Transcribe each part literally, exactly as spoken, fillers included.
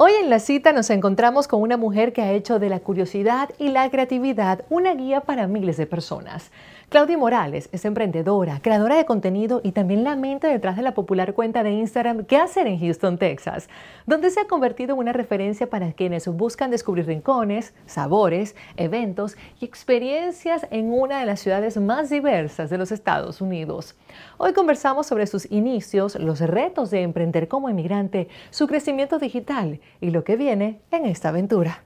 Hoy en La Cita nos encontramos con una mujer que ha hecho de la curiosidad y la creatividad una guía para miles de personas. Claudia Morales es emprendedora, creadora de contenido y también la mente detrás de la popular cuenta de Instagram ¿Qué hacer en Houston, Texas?, donde se ha convertido en una referencia para quienes buscan descubrir rincones, sabores, eventos y experiencias en una de las ciudades más diversas de los Estados Unidos. Hoy conversamos sobre sus inicios, los retos de emprender como inmigrante, su crecimiento digital y lo que viene en esta aventura.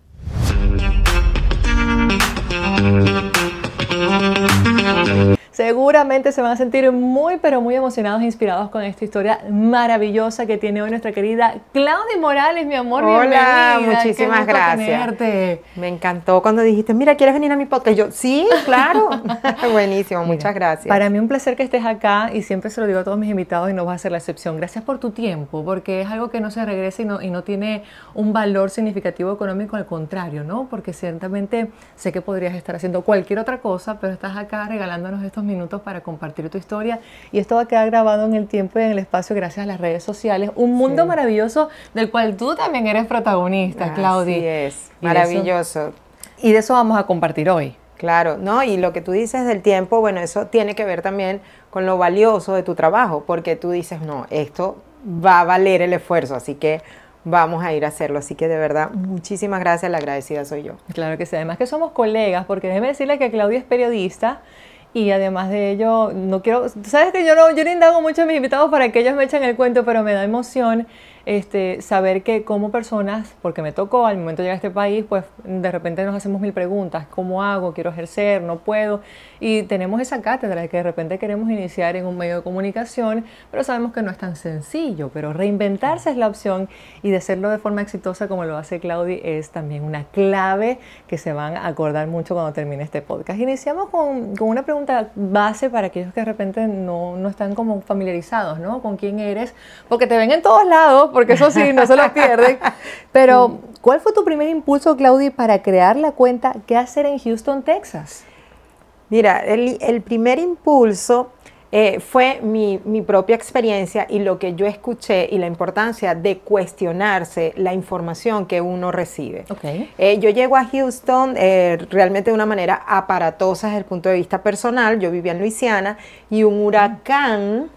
Seguramente se van a sentir muy, pero muy emocionados e inspirados con esta historia maravillosa que tiene hoy nuestra querida Claudia Morales, mi amor. Hola, bienvenida. muchísimas Qué gusto gracias. tenerte. Me encantó cuando dijiste, mira, ¿quieres venir a mi podcast? Yo, sí, claro. Buenísimo, Mira, muchas gracias. Para mí un placer que estés acá y siempre se lo digo a todos mis invitados y no vas a ser la excepción. Gracias por tu tiempo, porque es algo que no se regresa y no, y no tiene un valor significativo económico, al contrario, ¿no? Porque ciertamente sé que podrías estar haciendo cualquier otra cosa, pero estás acá regalándonos estos minutos para compartir tu historia y esto va a quedar grabado en el tiempo y en el espacio gracias a las redes sociales. Un mundo sí. maravilloso del cual tú también eres protagonista, Claudia. Así es, maravilloso. Y de eso vamos a compartir hoy. Claro, ¿no? Y lo que tú dices del tiempo, bueno, eso tiene que ver también con lo valioso de tu trabajo, porque tú dices, no, esto va a valer el esfuerzo, así que vamos a ir a hacerlo. Así que de verdad, muchísimas gracias, la agradecida soy yo. Claro que sí, además que somos colegas, porque déjeme decirle que Claudia es periodista. Y además de ello, no quiero, sabes que yo no, yo no indago mucho a mis invitados para que ellos me echen el cuento, pero me da emoción este, saber que como personas, porque me tocó al momento de llegar a este país, pues de repente nos hacemos mil preguntas, ¿cómo hago? ¿Quiero ejercer? ¿No puedo? Y tenemos esa cátedra de que de repente queremos iniciar en un medio de comunicación, pero sabemos que no es tan sencillo, pero reinventarse es la opción y de hacerlo de forma exitosa como lo hace Claudia es también una clave que se van a acordar mucho cuando termine este podcast. Iniciamos con, con una pregunta base para aquellos que de repente no, no están como familiarizados, ¿no? Con quién eres, porque te ven en todos lados, porque eso sí, no se lo pierden. Pero, ¿cuál fue tu primer impulso, Claudia, para crear la cuenta ¿Qué hacer en Houston, Texas? Mira, el, el primer impulso eh, fue mi, mi propia experiencia y lo que yo escuché y la importancia de cuestionarse la información que uno recibe. Okay. Eh, yo llego a Houston eh, realmente de una manera aparatosa desde el punto de vista personal. Yo vivía en Luisiana y un huracán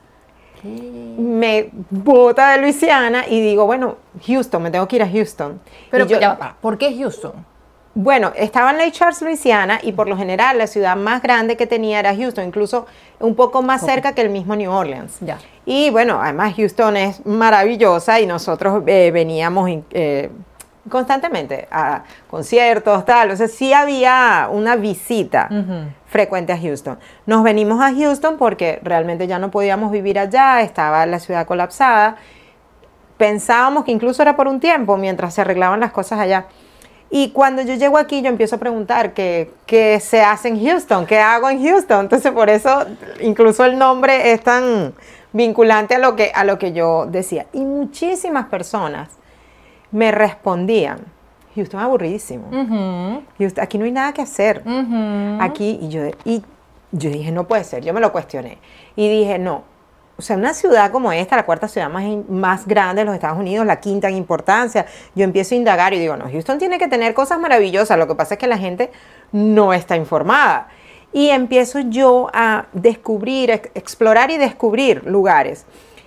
me bota de Luisiana y digo, bueno, Houston, me tengo que ir a Houston. Pero yo, ya, ¿por qué Houston? Bueno, estaba en Lake Charles, Luisiana, y por lo general la ciudad más grande que tenía era Houston, incluso un poco más okay. cerca que el mismo New Orleans. Ya. Y bueno, además Houston es maravillosa y nosotros eh, veníamos eh, constantemente a conciertos, tal, o sea, sí había una visita uh-huh. frecuente a Houston. Nos venimos a Houston porque realmente ya no podíamos vivir allá, estaba la ciudad colapsada. Pensábamos que incluso era por un tiempo mientras se arreglaban las cosas allá. Y cuando yo llego aquí, yo empiezo a preguntar qué, qué se hace en Houston, qué hago en Houston. Entonces, por eso incluso el nombre es tan vinculante a lo que, a lo que yo decía. Y muchísimas personas me respondían, Houston es aburridísimo. Uh-huh. Houston, aquí no hay nada que hacer. Uh-huh. Aquí, y yo, y yo dije, no puede ser, yo me lo cuestioné. Y dije, no, o sea, una ciudad como esta, la cuarta ciudad más, más grande de los Estados Unidos, la quinta en importancia, yo empiezo a indagar y digo, no, Houston tiene que tener cosas maravillosas, lo que pasa es que la gente no está informada. Y empiezo yo a descubrir, explorar y descubrir lugares.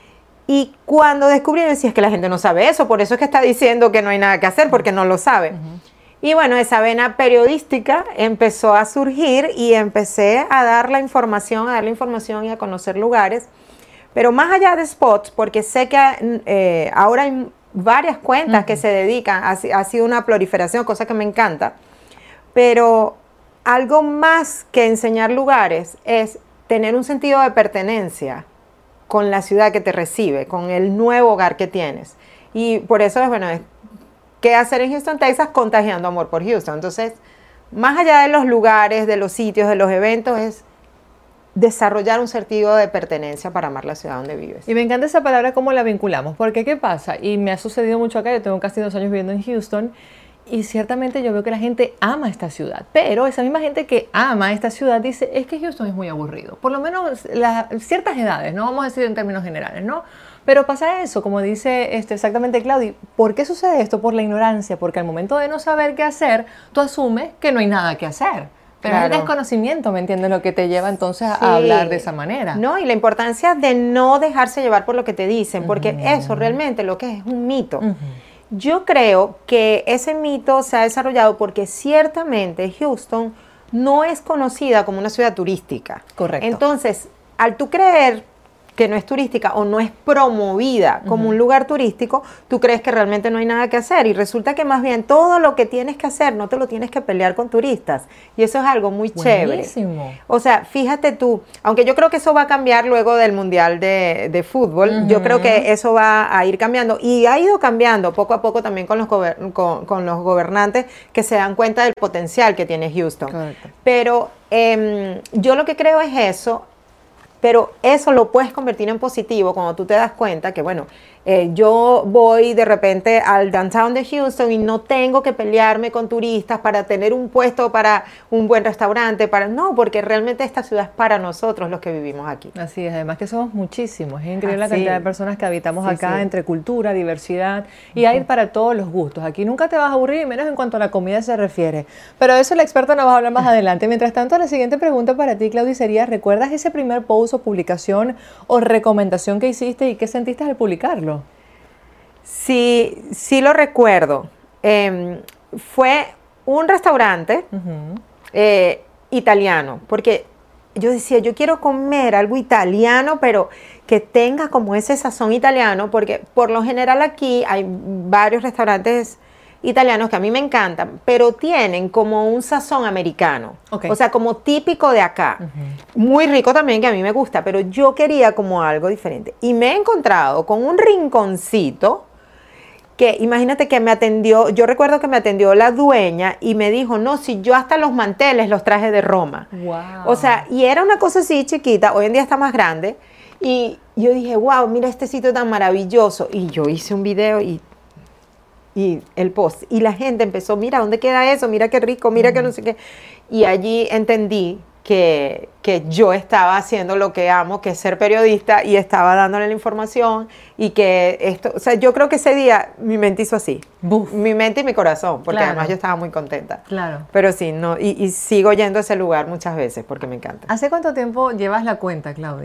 Y cuando descubrí, decía, es que la gente no sabe eso, por eso es que está diciendo que no hay nada que hacer, porque no lo sabe. Uh-huh. Y bueno, esa vena periodística empezó a surgir y empecé a dar la información, a dar la información y a conocer lugares. Pero más allá de spots, porque sé que eh, ahora hay varias cuentas uh-huh. que se dedican, ha, ha sido una proliferación, cosa que me encanta. Pero algo más que enseñar lugares es tener un sentido de pertenencia con la ciudad que te recibe, con el nuevo hogar que tienes. Y por eso es, bueno, es, ¿qué hacer en Houston, Texas? Contagiando amor por Houston. Entonces, más allá de los lugares, de los sitios, de los eventos, es desarrollar un sentido de pertenencia para amar la ciudad donde vives. Y me encanta esa palabra, cómo la vinculamos, porque ¿qué pasa? Y me ha sucedido mucho acá, yo tengo casi dos años viviendo en Houston, y ciertamente yo veo que la gente ama esta ciudad, pero esa misma gente que ama esta ciudad dice, es que Houston es muy aburrido, por lo menos las ciertas edades, no vamos a decir en términos generales, ¿no? Pero pasa eso, como dice este, exactamente Claudia, ¿por qué sucede esto? Por la ignorancia, porque al momento de no saber qué hacer, tú asumes que no hay nada que hacer. Pero claro, es el desconocimiento, ¿me entiendes? Lo que te lleva entonces sí. a hablar de esa manera. No, y la importancia de no dejarse llevar por lo que te dicen, porque uh-huh. eso realmente lo que es es un mito. Uh-huh. Yo creo que ese mito se ha desarrollado porque ciertamente Houston no es conocida como una ciudad turística. Correcto. Entonces, al tú creer que no es turística o no es promovida como uh-huh. un lugar turístico, tú crees que realmente no hay nada que hacer y resulta que más bien todo lo que tienes que hacer no te lo tienes que pelear con turistas y eso es algo muy Buenísimo. Chévere. O sea, fíjate tú, aunque yo creo que eso va a cambiar luego del Mundial de, de Fútbol, uh-huh. yo creo que eso va a ir cambiando y ha ido cambiando poco a poco también con los, gober- con, con los gobernantes que se dan cuenta del potencial que tiene Houston. Correcto. Pero eh, yo lo que creo es eso. Pero eso lo puedes convertir en positivo cuando tú te das cuenta que, bueno, eh, yo voy de repente al downtown de Houston y no tengo que pelearme con turistas para tener un puesto para un buen restaurante. Para no, porque realmente esta ciudad es para nosotros los que vivimos aquí. Así es, además que somos muchísimos. Es increíble Así. la cantidad de personas que habitamos Sí, acá sí. entre cultura, diversidad y hay para todos los gustos. Aquí nunca te vas a aburrir, menos en cuanto a la comida se refiere. Pero eso la experta nos va a hablar más adelante. Mientras tanto, la siguiente pregunta para ti, Claudia, sería, ¿recuerdas ese primer post o publicación o recomendación que hiciste y qué sentiste al publicarlo? Sí, sí lo recuerdo. Eh, fue un restaurante uh-huh. eh, italiano, porque yo decía, yo quiero comer algo italiano, pero que tenga como ese sazón italiano, porque por lo general aquí hay varios restaurantes italianos que a mí me encantan, pero tienen como un sazón americano, okay. o sea, como típico de acá, uh-huh. muy rico también, que a mí me gusta, pero yo quería como algo diferente. Y me he encontrado con un rinconcito que imagínate que me atendió, yo recuerdo que me atendió la dueña y me dijo, no, si yo hasta los manteles los traje de Roma. Wow. O sea, y era una cosa así chiquita, hoy en día está más grande, y yo dije, wow, mira este sitio tan maravilloso. Y yo hice un video y, y el post, y la gente empezó, mira, ¿dónde queda eso? Mira qué rico, mira mm. que no sé qué. Y allí entendí que, que yo estaba haciendo lo que amo, que es ser periodista, y estaba dándole la información, y que esto, o sea, yo creo que ese día mi mente hizo así, Buf. mi mente y mi corazón, porque claro. además yo estaba muy contenta. Claro. Pero sí, no, y, y sigo yendo a ese lugar muchas veces, porque me encanta. ¿Hace cuánto tiempo llevas la cuenta, Claudia?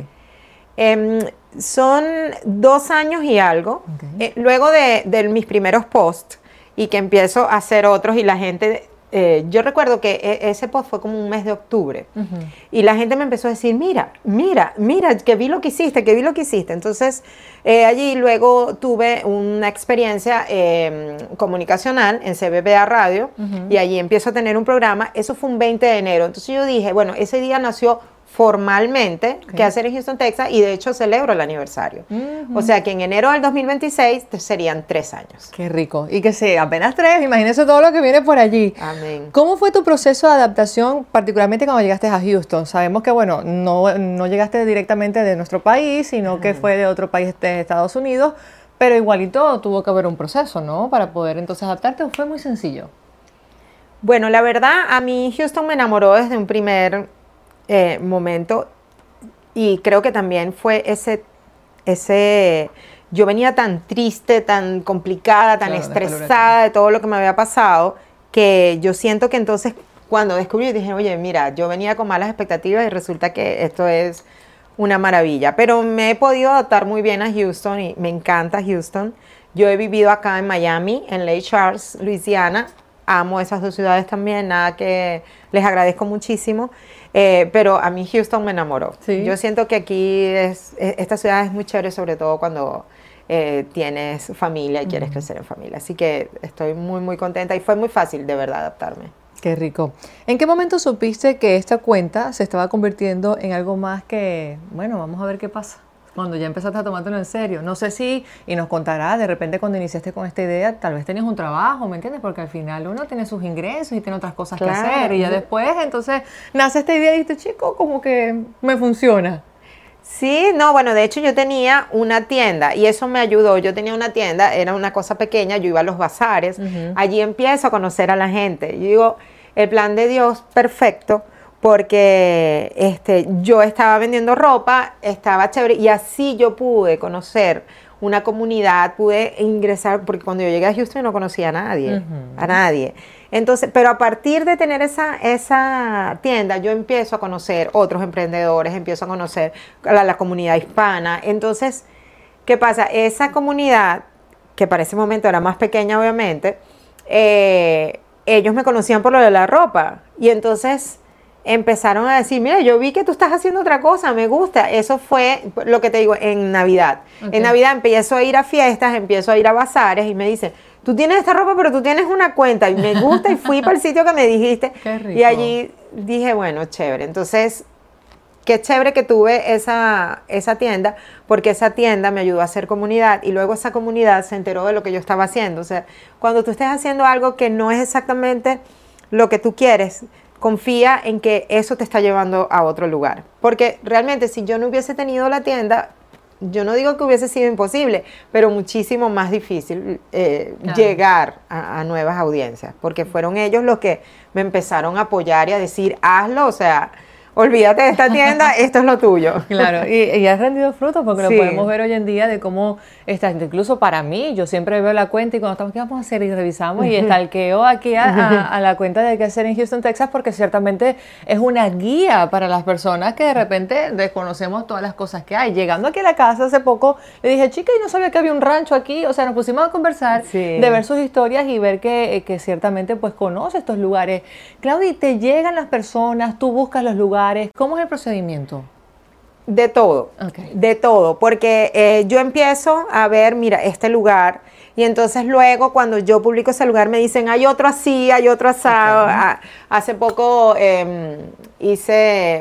Eh, son dos años y algo, okay. eh, luego de, de mis primeros posts, y que empiezo a hacer otros, y la gente... Eh, yo recuerdo que e- ese post fue como un mes de octubre uh-huh. y la gente me empezó a decir, mira, mira, mira, que vi lo que hiciste, que vi lo que hiciste. Entonces, eh, allí luego tuve una experiencia eh, comunicacional en C B B A Radio uh-huh. y allí empiezo a tener un programa. Eso fue un veinte de enero. Entonces yo dije, bueno, ese día nació formalmente okay. que hacer en Houston, Texas, y de hecho celebro el aniversario. Uh-huh. O sea que en enero del dos mil veintiséis serían tres años. Qué rico. Y que sí, apenas tres, imagínese todo lo que viene por allí. Amén. ¿Cómo fue tu proceso de adaptación, particularmente cuando llegaste a Houston? Sabemos que, bueno, no, no llegaste directamente de nuestro país, sino uh-huh. que fue de otro país de Estados Unidos, pero igualito tuvo que haber un proceso, ¿no? Para poder entonces adaptarte, ¿o fue muy sencillo? Bueno, la verdad, a mí Houston me enamoró desde un primer... Eh, momento, y creo que también fue ese, ese, yo venía tan triste, tan complicada, tan claro, estresada de todo lo que me había pasado, que yo siento que entonces cuando descubrí dije, oye, mira, yo venía con malas expectativas y resulta que esto es una maravilla, pero me he podido adaptar muy bien a Houston y me encanta Houston. Yo he vivido acá en Miami, en Lake Charles, Luisiana, amo esas dos ciudades también, nada que les agradezco muchísimo. Eh, pero a mí Houston me enamoró. ¿Sí? Yo siento que aquí es, esta ciudad es muy chévere, sobre todo cuando eh, tienes familia y mm. quieres crecer en familia. Así que estoy muy, muy contenta y fue muy fácil de verdad adaptarme. Qué rico. ¿En qué momento supiste que esta cuenta se estaba convirtiendo en algo más que, bueno, vamos a ver qué pasa? Cuando ya empezaste a tomártelo en serio. No sé si, y nos contarás, de repente cuando iniciaste con esta idea, tal vez tenías un trabajo, ¿me entiendes? Porque al final uno tiene sus ingresos y tiene otras cosas claro. que hacer. Y ya después, entonces, nace esta idea y dices, chico, como que me funciona. Sí, no, bueno, de hecho yo tenía una tienda y eso me ayudó. Yo tenía una tienda, era una cosa pequeña, yo iba a los bazares. Uh-huh. Allí empiezo a conocer a la gente. Yo digo, el plan de Dios, perfecto. Porque este, yo estaba vendiendo ropa, estaba chévere, y así yo pude conocer una comunidad, pude ingresar, porque cuando yo llegué a Houston no conocía a nadie, uh-huh. a nadie. Entonces, pero a partir de tener esa, esa tienda, yo empiezo a conocer otros emprendedores, empiezo a conocer a la, la comunidad hispana. Entonces, ¿qué pasa? Esa comunidad, que para ese momento era más pequeña obviamente, eh, ellos me conocían por lo de la ropa. Y entonces empezaron a decir, mira, yo vi que tú estás haciendo otra cosa, me gusta. Eso fue lo que te digo, en Navidad. Okay. En Navidad empiezo a ir a fiestas, empiezo a ir a bazares y me dicen, tú tienes esta ropa, pero tú tienes una cuenta. Y me gusta y fui para el sitio que me dijiste. Qué rico. Y allí dije, bueno, chévere. Entonces, qué chévere que tuve esa, esa tienda, porque esa tienda me ayudó a hacer comunidad y luego esa comunidad se enteró de lo que yo estaba haciendo. O sea, cuando tú estés haciendo algo que no es exactamente lo que tú quieres, confía en que eso te está llevando a otro lugar. Porque realmente si yo no hubiese tenido la tienda, yo no digo que hubiese sido imposible, pero muchísimo más difícil eh, claro. llegar a, a nuevas audiencias, porque fueron ellos los que me empezaron a apoyar y a decir, hazlo, o sea, olvídate de esta tienda, esto es lo tuyo. Claro, y, y has rendido frutos porque sí. lo podemos ver hoy en día de cómo está, incluso para mí, yo siempre veo la cuenta y cuando estamos, ¿qué vamos a hacer? Y revisamos y estalqueo aquí a, a, a la cuenta de qué hacer en Houston, Texas, porque ciertamente es una guía para las personas que de repente desconocemos todas las cosas que hay. Llegando aquí a la casa hace poco, le dije, chica, y no sabía que había un rancho aquí, o sea, nos pusimos a conversar, sí. de ver sus historias y ver que, que ciertamente pues conoce estos lugares. Claudia, te llegan las personas, tú buscas los lugares, ¿cómo es el procedimiento? De todo, okay. de todo, porque eh, yo empiezo a ver, mira, este lugar, y entonces luego cuando yo publico ese lugar me dicen, hay otro así, hay otro asado. Okay. Ah, hace poco eh, hice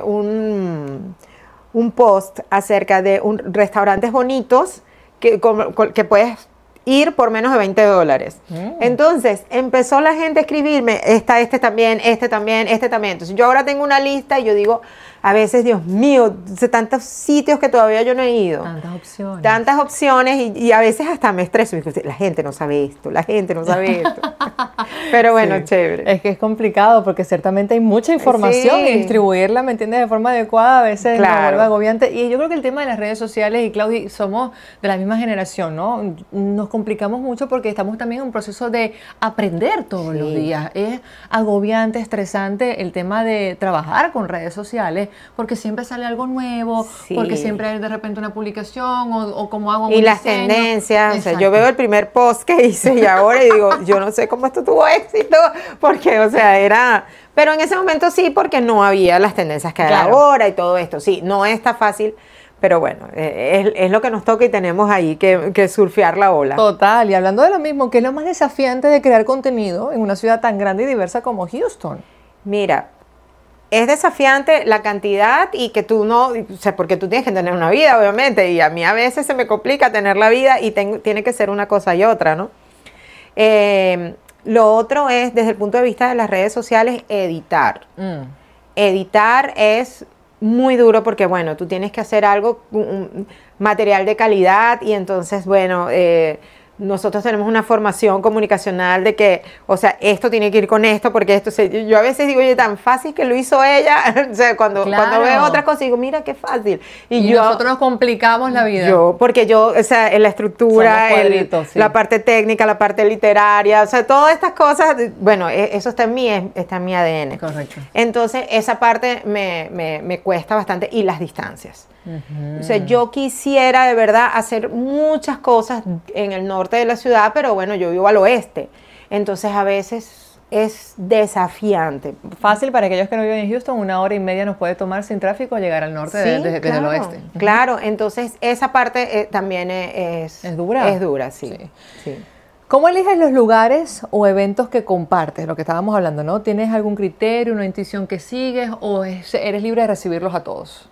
un, un post acerca de un, restaurantes bonitos que, con, con, que puedes ir por menos de veinte dólares. Mm. Entonces, empezó la gente a escribirme, está este también, este también, este también. Entonces, yo ahora tengo una lista y yo digo, a veces, Dios mío, de tantos sitios que todavía yo no he ido. Tantas opciones. Tantas opciones y, y a veces hasta me estreso. La gente no sabe esto, la gente no sabe esto. Pero bueno, sí. chévere. Es que es complicado porque ciertamente hay mucha información sí. y distribuirla, ¿me entiendes?, de forma adecuada a veces claro. nos vuelve agobiante. Y yo creo que el tema de las redes sociales, y Claudia, somos de la misma generación, ¿no? Nos complicamos mucho porque estamos también en un proceso de aprender todos sí. los días. Es agobiante, estresante el tema de trabajar con redes sociales porque siempre sale algo nuevo, sí. porque siempre hay de repente una publicación o, o como hago un Y las diseño. tendencias, o sea, yo veo el primer post que hice y ahora y digo, yo no sé cómo esto tuvo éxito, porque, o sea, era... Pero en ese momento sí, porque no había las tendencias que hay claro. ahora y todo esto. Sí, no está fácil. Pero bueno, es, es lo que nos toca y tenemos ahí que, que surfear la ola. Total, y hablando de lo mismo, ¿qué es lo más desafiante de crear contenido en una ciudad tan grande y diversa como Houston? Mira, es desafiante la cantidad y que tú no, o sea, porque tú tienes que tener una vida, obviamente, y a mí a veces se me complica tener la vida y tengo, tiene que ser una cosa y otra, ¿no? Eh, lo otro es, desde el punto de vista de las redes sociales, editar. Mm. Editar es... muy duro porque, bueno, tú tienes que hacer algo, un material de calidad y entonces, bueno, eh, nosotros tenemos una formación comunicacional de que, o sea, esto tiene que ir con esto porque esto se... Yo a veces digo, oye, tan fácil que lo hizo ella, o sea, cuando, claro. cuando veo otras cosas digo, mira qué fácil. Y, y yo, nosotros nos complicamos la vida. Yo, porque yo, o sea, en la estructura, el, sí. la parte técnica, la parte literaria, o sea, todas estas cosas, bueno, eso está en mí, está en mi A D N. Correcto. Entonces, esa parte me, me, me cuesta bastante y las distancias. Uh-huh. O sea, yo quisiera de verdad hacer muchas cosas en el norte de la ciudad, pero bueno, yo vivo al oeste. Entonces, a veces es desafiante. Fácil para aquellos que no viven en Houston, una hora y media nos puede tomar sin tráfico llegar al norte sí, de, de, desde claro, el oeste. Uh-huh. Claro, entonces esa parte eh, también es... ¿Es dura? Es dura, sí. sí. sí. ¿Cómo eliges los lugares o eventos que compartes? Lo que estábamos hablando, ¿no? ¿Tienes algún criterio, una intuición que sigues o es, eres libre de recibirlos a todos?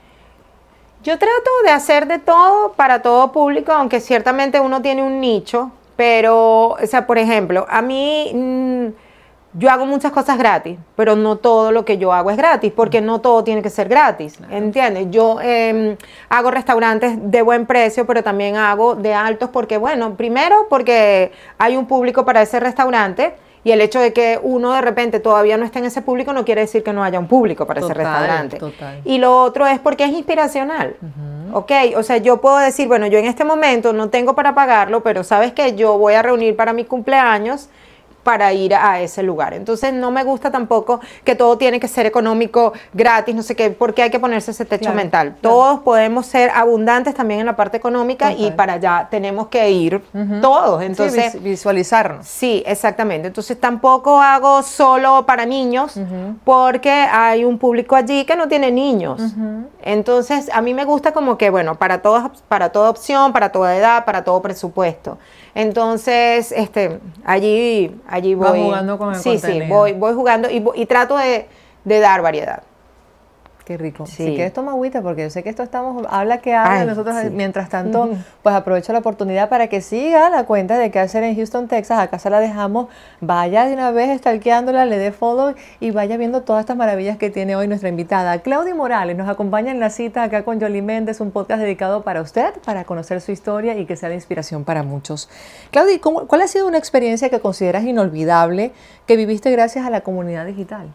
Yo trato de hacer de todo para todo público, aunque ciertamente uno tiene un nicho, pero, o sea, por ejemplo, a mí, mmm, yo hago muchas cosas gratis, pero no todo lo que yo hago es gratis, porque no todo tiene que ser gratis, claro. ¿entiendes? Yo eh, hago restaurantes de buen precio, pero también hago de altos porque, bueno, primero porque hay un público para ese restaurante, Y el hecho de que uno de repente todavía no esté en ese público no quiere decir que no haya un público para Total, ese restaurante. total. Y lo otro es porque es inspiracional. Uh-huh. Ok, o sea, yo puedo decir, bueno, yo en este momento no tengo para pagarlo, pero sabes que yo voy a reunir para mi cumpleaños para ir a ese lugar. Entonces no me gusta tampoco que todo tiene que ser económico, gratis, no sé qué, porque hay que ponerse ese techo claro, mental. Claro. Todos podemos ser abundantes también en la parte económica. Total. Y para allá tenemos que ir uh-huh. todos. Entonces, sí, visualizarnos. Sí, exactamente. Entonces tampoco hago solo para niños uh-huh. porque hay un público allí que no tiene niños. Uh-huh. Entonces a mí me gusta como que, bueno, para, todas, para toda opción, para toda edad, para todo presupuesto. Entonces, este, allí, allí voy. Vas jugando con el sí, contenido. Sí, voy, voy jugando y, y trato de, de dar variedad. Qué rico. Sí. Si quieres toma agüita, porque yo sé que esto estamos, habla que habla, Ay, nosotros sí. mientras tanto, uh-huh. pues aprovecho la oportunidad para que siga la cuenta de qué hacer en Houston, Texas, acá se la dejamos, vaya de una vez stalkeándola, le dé follow y vaya viendo todas estas maravillas que tiene hoy nuestra invitada. Claudia Morales nos acompaña en la cita acá con Yoli Méndez, un podcast dedicado para usted, para conocer su historia y que sea de inspiración para muchos. Claudia, ¿cómo, ¿cuál ha sido una experiencia que consideras inolvidable que viviste gracias a la comunidad digital?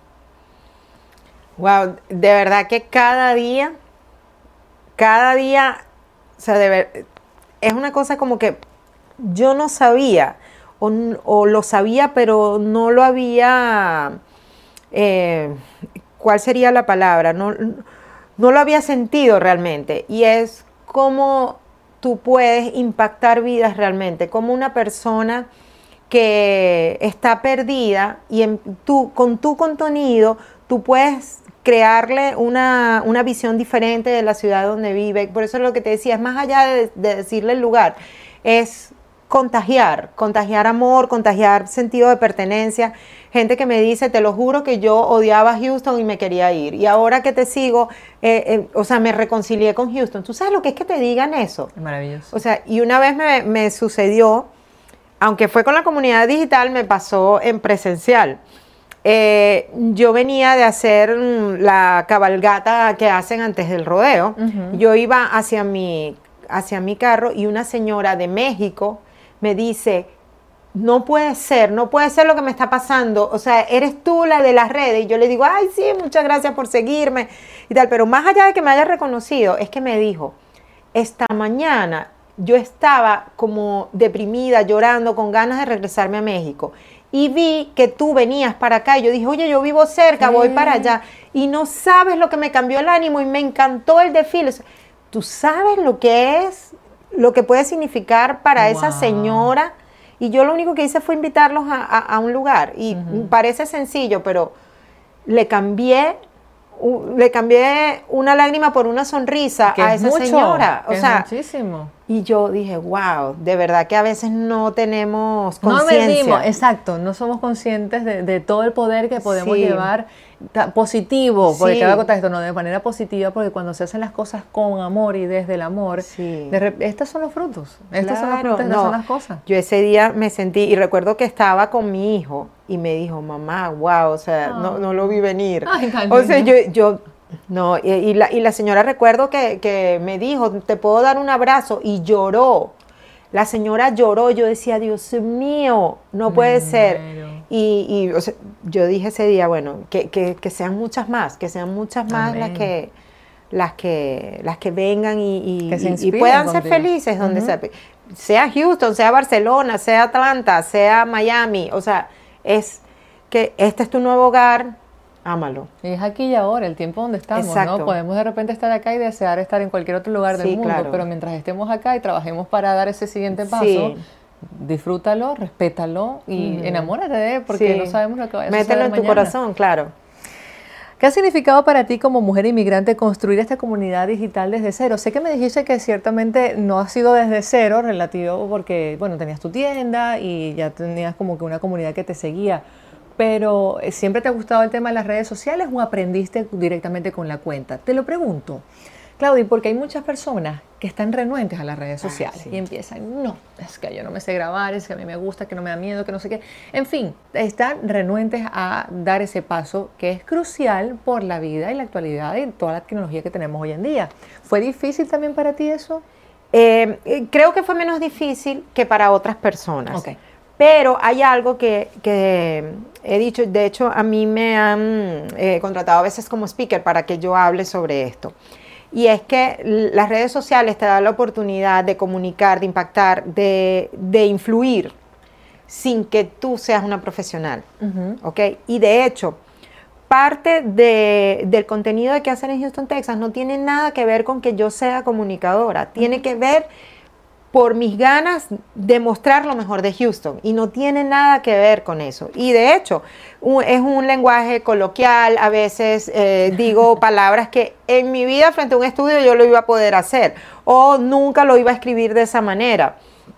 Wow, de verdad que cada día, cada día, o sea, de ver, es una cosa como que yo no sabía, o, o lo sabía, pero no lo había, eh, ¿cuál sería la palabra? No, no lo había sentido realmente. Y es cómo tú puedes impactar vidas realmente, como una persona que está perdida y en tu, con tu contenido tú puedes crearle una, una visión diferente de la ciudad donde vive. Por eso es lo que te decía, es más allá de, de decirle el lugar, es contagiar, contagiar amor, contagiar sentido de pertenencia. Gente que me dice, te lo juro que yo odiaba Houston y me quería ir. Y ahora que te sigo, eh, eh, o sea, me reconcilié con Houston. ¿Tú sabes lo que es que te digan eso? Maravilloso. O sea, y una vez me, me sucedió, aunque fue con la comunidad digital, me pasó en presencial. Eh, yo venía de hacer la cabalgata que hacen antes del rodeo. Uh-huh. Yo iba hacia mi, hacia mi carro y una señora de México me dice, no puede ser, no puede ser lo que me está pasando, o sea, eres tú la de las redes. Y yo le digo, ay, sí, muchas gracias por seguirme y tal, pero más allá de que me haya reconocido, es que me dijo, esta mañana yo estaba como deprimida, llorando, con ganas de regresarme a México. Y vi que tú venías para acá y yo dije, oye, yo vivo cerca, ¿qué? Voy para allá. Y no sabes lo que me cambió el ánimo y me encantó el desfile. O sea, tú sabes lo que es, lo que puede significar para wow. esa señora. Y yo lo único que hice fue invitarlos a, a, a un lugar. Y uh-huh. parece sencillo, pero le cambié, uh, le cambié una lágrima por una sonrisa a esa mucho, señora. O sea, muchísimo. Y yo dije, wow, de verdad que a veces no tenemos conciencia. No medimos, exacto, no somos conscientes de, de todo el poder que podemos sí. llevar ta, positivo, porque sí. te voy a contar esto, no, de manera positiva, porque cuando se hacen las cosas con amor y desde el amor, sí. de, estos son los frutos, estos claro, son los frutos, no, estas son las cosas. Yo ese día me sentí, y recuerdo que estaba con mi hijo, y me dijo, mamá, wow, o sea, oh. no, no lo vi venir. Ay, o sea, yo... yo No, y, y, la, y la señora recuerdo que, que me dijo, te puedo dar un abrazo, y lloró. La señora lloró, yo decía, Dios mío, no puede mm, ser. Y, y o sea, yo dije ese día, bueno, que, que, que sean muchas más, que sean muchas más las que, las que las que vengan y, y, y, y puedan contigo. Ser felices donde uh-huh. sea. Sea Houston, sea Barcelona, sea Atlanta, sea Miami, o sea, es que este es tu nuevo hogar. Ámalo. Y es aquí y ahora, el tiempo donde estamos, exacto. ¿no? Podemos de repente estar acá y desear estar en cualquier otro lugar del sí, mundo, claro. pero mientras estemos acá y trabajemos para dar ese siguiente paso, sí. disfrútalo, respétalo y mm. enamórate de él, porque sí. no sabemos lo que vaya a suceder Mételo en mañana. Tu corazón, claro. ¿Qué ha significado para ti como mujer inmigrante construir esta comunidad digital desde cero? Sé que me dijiste que ciertamente no ha sido desde cero relativo porque, bueno, tenías tu tienda y ya tenías como que una comunidad que te seguía, pero ¿siempre te ha gustado el tema de las redes sociales o aprendiste directamente con la cuenta? Te lo pregunto, Claudia, porque hay muchas personas que están renuentes a las redes sociales ah, sí. y empiezan, no, es que yo no me sé grabar, es que a mí me gusta, que no me da miedo, que no sé qué. En fin, están renuentes a dar ese paso que es crucial por la vida y la actualidad y toda la tecnología que tenemos hoy en día. ¿Fue difícil también para ti eso? Eh, creo que fue menos difícil que para otras personas. Okay. Pero hay algo que, que he dicho, de hecho a mí me han eh, contratado a veces como speaker para que yo hable sobre esto. Y es que las redes sociales te dan la oportunidad de comunicar, de impactar, de, de influir sin que tú seas una profesional. Uh-huh. ¿Ok? Y de hecho, parte de, del contenido de qué hacer en Houston, Texas, no tiene nada que ver con que yo sea comunicadora. Uh-huh. Tiene que ver por mis ganas de mostrar lo mejor de Houston, y no tiene nada que ver con eso. Y de hecho, un, es un lenguaje coloquial, a veces eh, digo palabras que en mi vida frente a un estudio yo lo iba a poder hacer, o nunca lo iba a escribir de esa manera.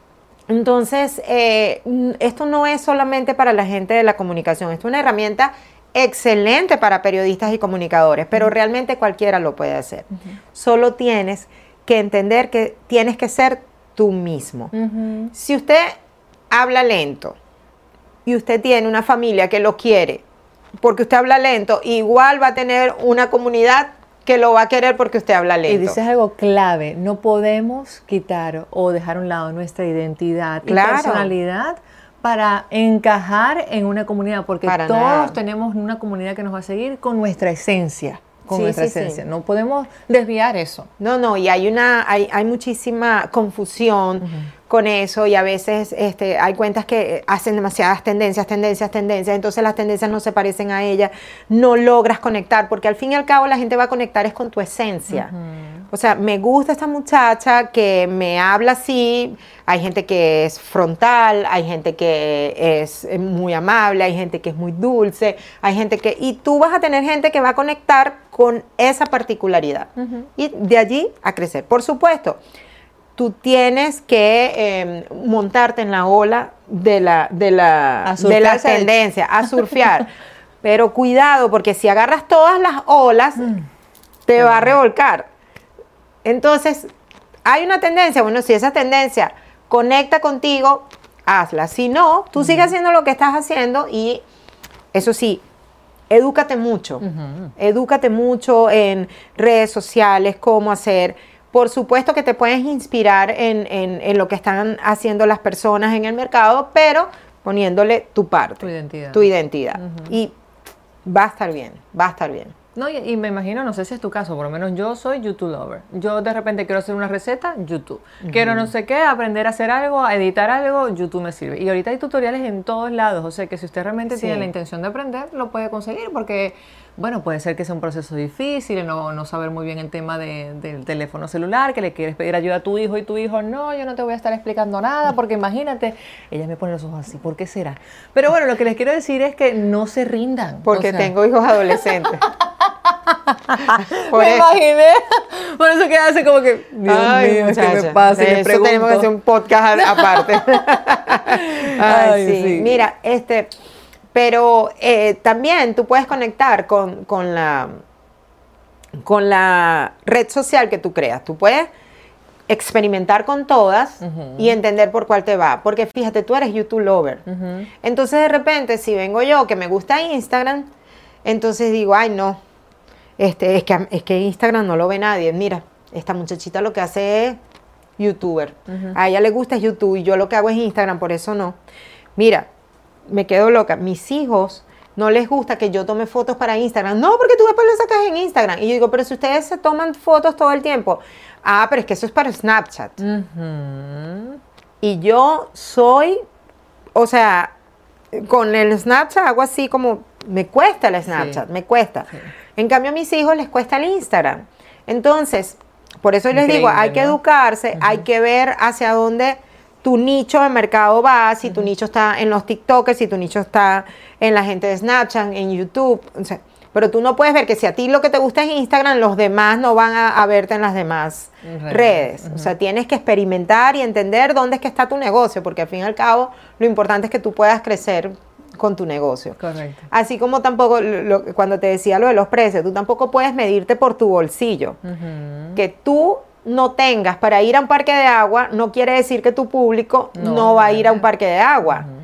Entonces, eh, esto no es solamente para la gente de la comunicación, esto es una herramienta excelente para periodistas y comunicadores, pero uh-huh. realmente cualquiera lo puede hacer. Uh-huh. Solo tienes que entender que tienes que ser tú mismo. Uh-huh. Si usted habla lento y usted tiene una familia que lo quiere porque usted habla lento, igual va a tener una comunidad que lo va a querer porque usted habla lento. Y dices algo clave, no podemos quitar o dejar a un lado nuestra identidad claro. y personalidad para encajar en una comunidad, porque para todos nada. tenemos una comunidad que nos va a seguir con nuestra esencia. Con sí, nuestra sí, esencia. Sí. No podemos desviar eso. No, no, y hay una, hay, hay muchísima confusión uh-huh. con eso, y a veces este, hay cuentas que hacen demasiadas tendencias, tendencias, tendencias, entonces las tendencias no se parecen a ellas, no logras conectar, porque al fin y al cabo la gente va a conectar es con tu esencia. Uh-huh. O sea, me gusta esta muchacha que me habla así, hay gente que es frontal, hay gente que es muy amable, hay gente que es muy dulce, hay gente que... Y tú vas a tener gente que va a conectar con esa particularidad. Uh-huh. Y de allí a crecer. Por supuesto, tú tienes que eh, montarte en la ola de la, de la, de la tendencia, a surfear. Pero cuidado, porque si agarras todas las olas, mm. te va a revolcar. Entonces, hay una tendencia, bueno, si esa tendencia conecta contigo, hazla. Si no, tú uh-huh. sigue haciendo lo que estás haciendo, y eso sí, edúcate mucho. Uh-huh. Edúcate mucho en redes sociales, cómo hacer. Por supuesto que te puedes inspirar en, en, en lo que están haciendo las personas en el mercado, pero poniéndole tu parte. Tu identidad. Tu identidad. Uh-huh. Y va a estar bien, va a estar bien. No, y, y me imagino, no sé si es tu caso, por lo menos yo soy YouTube lover. Yo de repente quiero hacer una receta, YouTube. Uh-huh. Quiero no sé qué, aprender a hacer algo, a editar algo, YouTube me sirve. Y ahorita hay tutoriales en todos lados, o sea que si usted realmente sí. tiene la intención de aprender, lo puede conseguir, porque, bueno, puede ser que sea un proceso difícil, no, no saber muy bien el tema de, del teléfono celular, que le quieres pedir ayuda a tu hijo y tu hijo, no, yo no te voy a estar explicando nada, porque imagínate, ella me pone los ojos así, ¿por qué será? Pero bueno, lo que les quiero decir es que no se rindan. Porque o sea, tengo hijos adolescentes. Por me eso. imaginé, por eso que hace como que Dios Ay, mío, muchacha, ¿qué me pasa? De eso tenemos que hacer un podcast aparte. Ay, Ay, sí. sí. Mira, este, pero eh, también tú puedes conectar con, con la con la red social que tú creas. Tú puedes experimentar con todas uh-huh. y entender por cuál te va. Porque fíjate, tú eres YouTube lover. Uh-huh. Entonces de repente, si vengo yo que me gusta Instagram, entonces digo, ay no, este, es, que, es que Instagram no lo ve nadie. Mira, esta muchachita lo que hace es YouTuber. Uh-huh. A ella le gusta YouTube y yo lo que hago es Instagram, por eso no. Mira, me quedo loca. Mis hijos no les gusta que yo tome fotos para Instagram. No, porque tú después lo sacas en Instagram. Y yo digo, pero si ustedes se toman fotos todo el tiempo. Ah, pero es que eso es para Snapchat. Uh-huh. Y yo soy, o sea, con el Snapchat hago así como, me cuesta el Snapchat, sí. me cuesta. Sí. En cambio a mis hijos les cuesta el Instagram. Entonces, por eso Increíble, les digo, hay ¿no? que educarse, uh-huh. hay que ver hacia dónde tu nicho de mercado va, si uh-huh. tu nicho está en los TikTokers, si tu nicho está en la gente de Snapchat, en YouTube. O sea, pero tú no puedes ver que si a ti lo que te gusta es Instagram, los demás no van a, a verte en las demás uh-huh. redes. Uh-huh. O sea, tienes que experimentar y entender dónde es que está tu negocio, porque al fin y al cabo lo importante es que tú puedas crecer con tu negocio. Correcto. Así como tampoco, lo, cuando te decía lo de los precios, tú tampoco puedes medirte por tu bolsillo. Uh-huh. Que tú no tengas para ir a un parque de agua, no quiere decir que tu público no, no va a ir a un parque de agua. Uh-huh.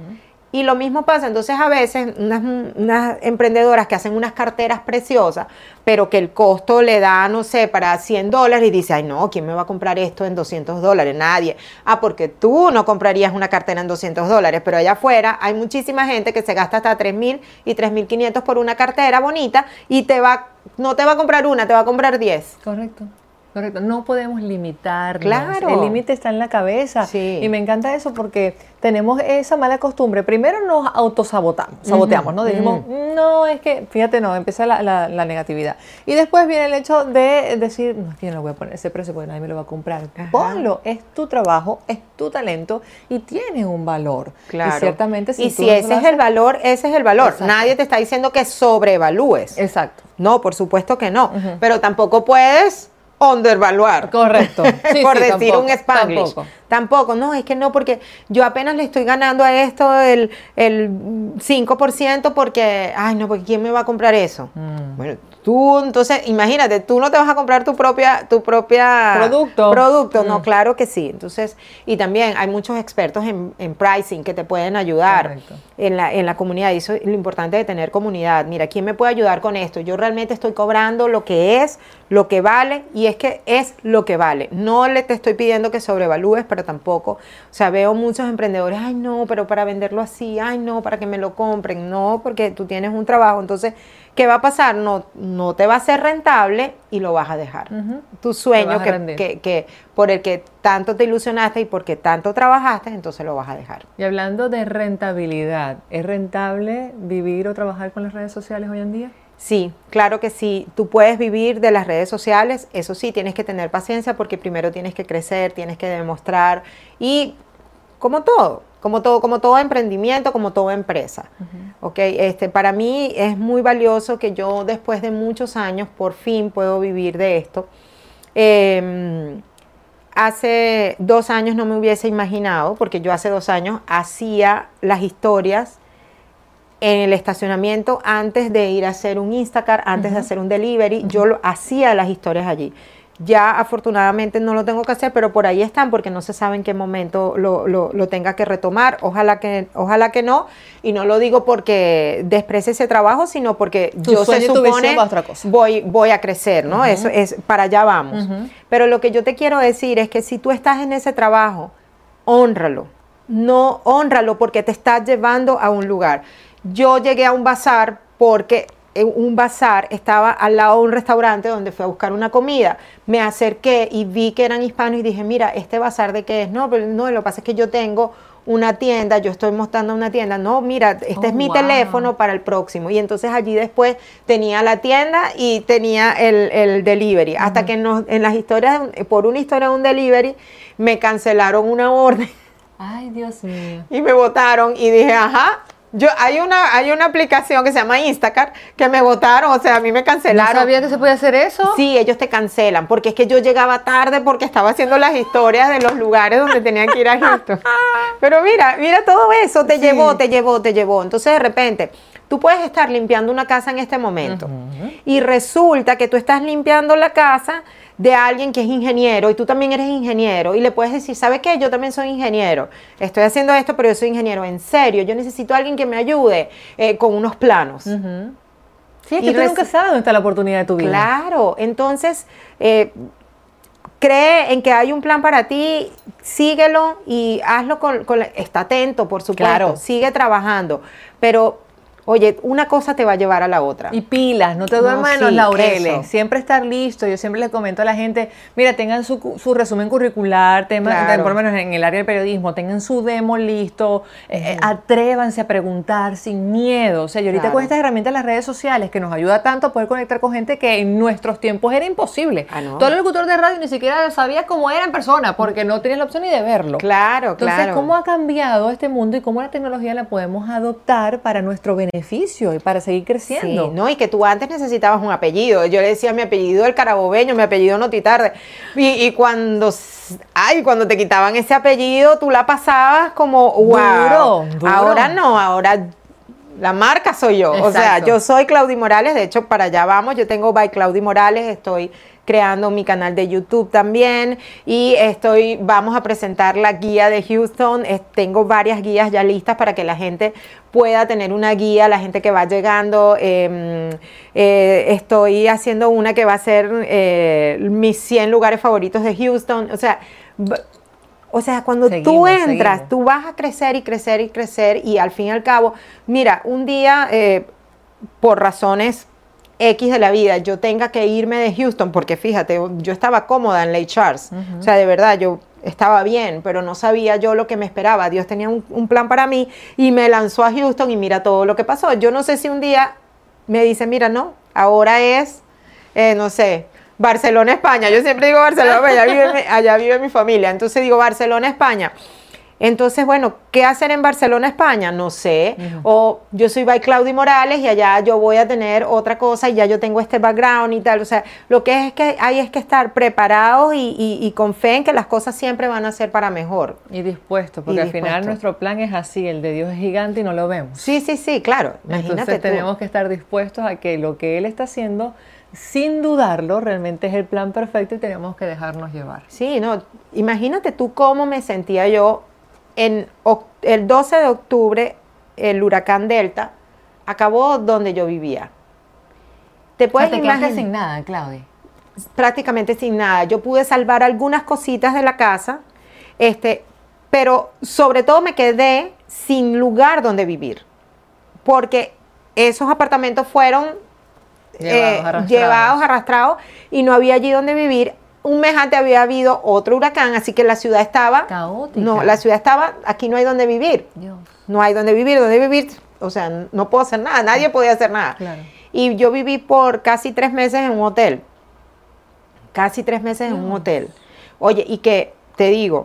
Y lo mismo pasa, entonces a veces unas, unas emprendedoras que hacen unas carteras preciosas, pero que el costo le da, no sé, para cien dólares y dice, ay no, ¿quién me va a comprar esto en doscientos dólares? Nadie. Ah, porque tú no comprarías una cartera en doscientos dólares, pero allá afuera hay muchísima gente que se gasta hasta tres mil y tres mil quinientos por una cartera bonita y te va, no te va a comprar una, te va a comprar diez. Correcto. Correcto, no podemos limitarnos. Claro. El límite está en la cabeza. Sí. Y me encanta eso porque tenemos esa mala costumbre. Primero nos autosabotamos, saboteamos, ¿no? Dijimos, uh-huh. no, es que, fíjate, no, empieza la, la, la negatividad. Y después viene el hecho de decir, no, es que yo no voy a poner ese precio porque nadie me lo va a comprar. Ajá. Ponlo, es tu trabajo, es tu talento y tiene un valor. Claro. Y ciertamente si y tú si no ese es haces, el valor, ese es el valor. Exacto. Nadie te está diciendo que sobrevalúes. Exacto. No, por supuesto que no. Uh-huh. Pero tampoco puedes undervaluar. Correcto. Sí, por sí, decir tampoco, un Spanglish. Tampoco. Tampoco, no, es que no, porque yo apenas le estoy ganando a esto el, el cinco por ciento porque, ay, no, porque ¿quién me va a comprar eso? Mm. Bueno, tú, entonces, imagínate, tú no te vas a comprar tu propia, tu propia producto. Producto, mm. no, claro que sí. Entonces, y también hay muchos expertos en, en pricing que te pueden ayudar en la, en la comunidad. Y eso es lo importante de tener comunidad. Mira, ¿quién me puede ayudar con esto? Yo realmente estoy cobrando lo que es, lo que vale, y es que es lo que vale. No le te estoy pidiendo que sobrevalúes, pero tampoco, o sea, veo muchos emprendedores, ay no, pero para venderlo así, ay no, para que me lo compren, no, porque tú tienes un trabajo, entonces, ¿qué va a pasar? No, no te va a ser rentable y lo vas a dejar. Uh-huh. Tu sueño que, que, que por el que tanto te ilusionaste y porque tanto trabajaste, entonces lo vas a dejar. Y hablando de rentabilidad, ¿es rentable vivir o trabajar con las redes sociales hoy en día? Sí, claro que sí. Tú puedes vivir de las redes sociales, eso sí, tienes que tener paciencia porque primero tienes que crecer, tienes que demostrar y como todo, como todo, como todo emprendimiento, como toda empresa. Uh-huh. Okay, este, para mí es muy valioso que yo después de muchos años por fin puedo vivir de esto. Eh, hace dos años no me hubiese imaginado, porque yo hace dos años hacía las historias en el estacionamiento antes de ir a hacer un Instacart, antes uh-huh. de hacer un delivery, uh-huh. yo lo, hacía las historias allí. Ya afortunadamente no lo tengo que hacer, pero por ahí están porque no se sabe en qué momento lo, lo, lo tenga que retomar. Ojalá que, ojalá que no, y no lo digo porque desprecie ese trabajo, sino porque tu yo se supone otra cosa. Voy, voy a crecer, ¿no? Uh-huh. Eso es, para allá vamos. Uh-huh. Pero lo que yo te quiero decir es que si tú estás en ese trabajo, hónralo. No, hónralo porque te estás llevando a un lugar. Yo llegué a un bazar porque un bazar estaba al lado de un restaurante donde fui a buscar una comida. Me acerqué y vi que eran hispanos y dije, mira, ¿este bazar de qué es? No, pero no, lo que pasa es que yo tengo una tienda, yo estoy mostrando una tienda. No, mira, este oh, es mi wow. teléfono para el próximo. Y entonces allí después tenía la tienda y tenía el, el delivery. Uh-huh. Hasta que nos, en las historias, por una historia de un delivery, me cancelaron una orden. Ay, Dios mío. Y me votaron y dije, ajá. Yo, hay una hay una aplicación que se llama Instacart que me votaron, o sea, a mí me cancelaron. ¿No sabía que se podía hacer eso? Sí, ellos te cancelan, porque es que yo llegaba tarde porque estaba haciendo las historias de los lugares donde tenía que ir a Houston. Pero mira, mira todo eso, te sí. llevó, te llevó, te llevó. Entonces, de repente, tú puedes estar limpiando una casa en este momento uh-huh. y resulta que tú estás limpiando la casa de alguien que es ingeniero y tú también eres ingeniero y le puedes decir, ¿sabes qué? Yo también soy ingeniero, estoy haciendo esto, pero yo soy ingeniero, en serio, yo necesito a alguien que me ayude eh, con unos planos. Uh-huh. Sí, es que y tú nunca sabes dónde está la oportunidad de tu vida. Claro, entonces eh, cree en que hay un plan para ti, síguelo y hazlo con, con está atento, por supuesto, claro. sigue trabajando, pero oye, una cosa te va a llevar a la otra. Y pilas, no te duermas no, en los sí, laureles. Eso. Siempre estar listo. Yo siempre les comento a la gente, mira, tengan su, su resumen curricular, tema, claro. por lo menos en el área del periodismo, tengan su demo listo, uh-huh. eh, atrévanse a preguntar sin miedo. O sea, yo ahorita claro. con estas herramientas de las redes sociales que nos ayuda tanto a poder conectar con gente que en nuestros tiempos era imposible. Ah, no. Todo el locutor de radio ni siquiera sabías cómo era en persona porque no tenías la opción ni de verlo. Claro, Entonces, claro. ¿cómo ha cambiado este mundo y cómo la tecnología la podemos adoptar para nuestro beneficio y para seguir creciendo? Sí, no, y que tú antes necesitabas un apellido. Yo le decía mi apellido el carabobeño, mi apellido Notitarde. Y, y cuando, ay, cuando te quitaban ese apellido, tú la pasabas como, wow. Duro, duro. Ahora no, ahora La marca soy yo. Exacto. O sea, yo soy Claudy Morales. De hecho, para allá vamos. Yo tengo By Claudy Morales. Estoy creando mi canal de YouTube también. Y estoy, vamos a presentar la guía de Houston. Eh, tengo varias guías ya listas para que la gente pueda tener una guía, la gente que va llegando. Eh, eh, estoy haciendo una que va a ser eh, mis cien lugares favoritos de Houston. O sea... O sea, cuando seguimos, tú entras, seguimos. Tú vas a crecer y crecer y crecer y al fin y al cabo, mira, un día, eh, por razones X de la vida, yo tenga que irme de Houston, porque fíjate, yo estaba cómoda en Lake Charles, uh-huh. O sea, de verdad, yo estaba bien, pero no sabía yo lo que me esperaba. Dios tenía un, un plan para mí y me lanzó a Houston y mira todo lo que pasó. Yo no sé si un día me dice, mira, no, ahora es, eh, no sé... Barcelona, España. Yo siempre digo Barcelona, allá vive, allá vive mi familia. Entonces digo Barcelona, España. Entonces, bueno, ¿qué hacer en Barcelona, España? No sé. Uh-huh. O yo soy by Claudy Morales y allá yo voy a tener otra cosa y ya yo tengo este background y tal. O sea, lo que es que hay es que estar preparados y, y, y con fe en que las cosas siempre van a ser para mejor. Y dispuestos, porque y al dispuesto. Final nuestro plan es así, el de Dios es gigante y no lo vemos. Sí, sí, sí, claro. Imagínate Entonces tú. Tenemos que estar dispuestos a que lo que Él está haciendo... sin dudarlo, realmente es el plan perfecto y tenemos que dejarnos llevar. Sí, no, imagínate tú cómo me sentía yo en el doce de octubre, el huracán Delta acabó donde yo vivía. ¿Te puedes imaginar? Te quedaste sin nada, Claudia. Prácticamente sin nada. Yo pude salvar algunas cositas de la casa, este, pero sobre todo me quedé sin lugar donde vivir, porque esos apartamentos fueron Llevados, eh, arrastrados. llevados, arrastrados, y no había allí donde vivir. Un mes antes había habido otro huracán, así que la ciudad estaba... caótica. No, la ciudad estaba, aquí no hay donde vivir. Dios. No hay donde vivir, donde vivir, o sea, no puedo hacer nada, nadie podía hacer nada. Claro. Y yo viví por casi tres meses en un hotel. Casi tres meses Dios. en un hotel. Oye, y que, te digo,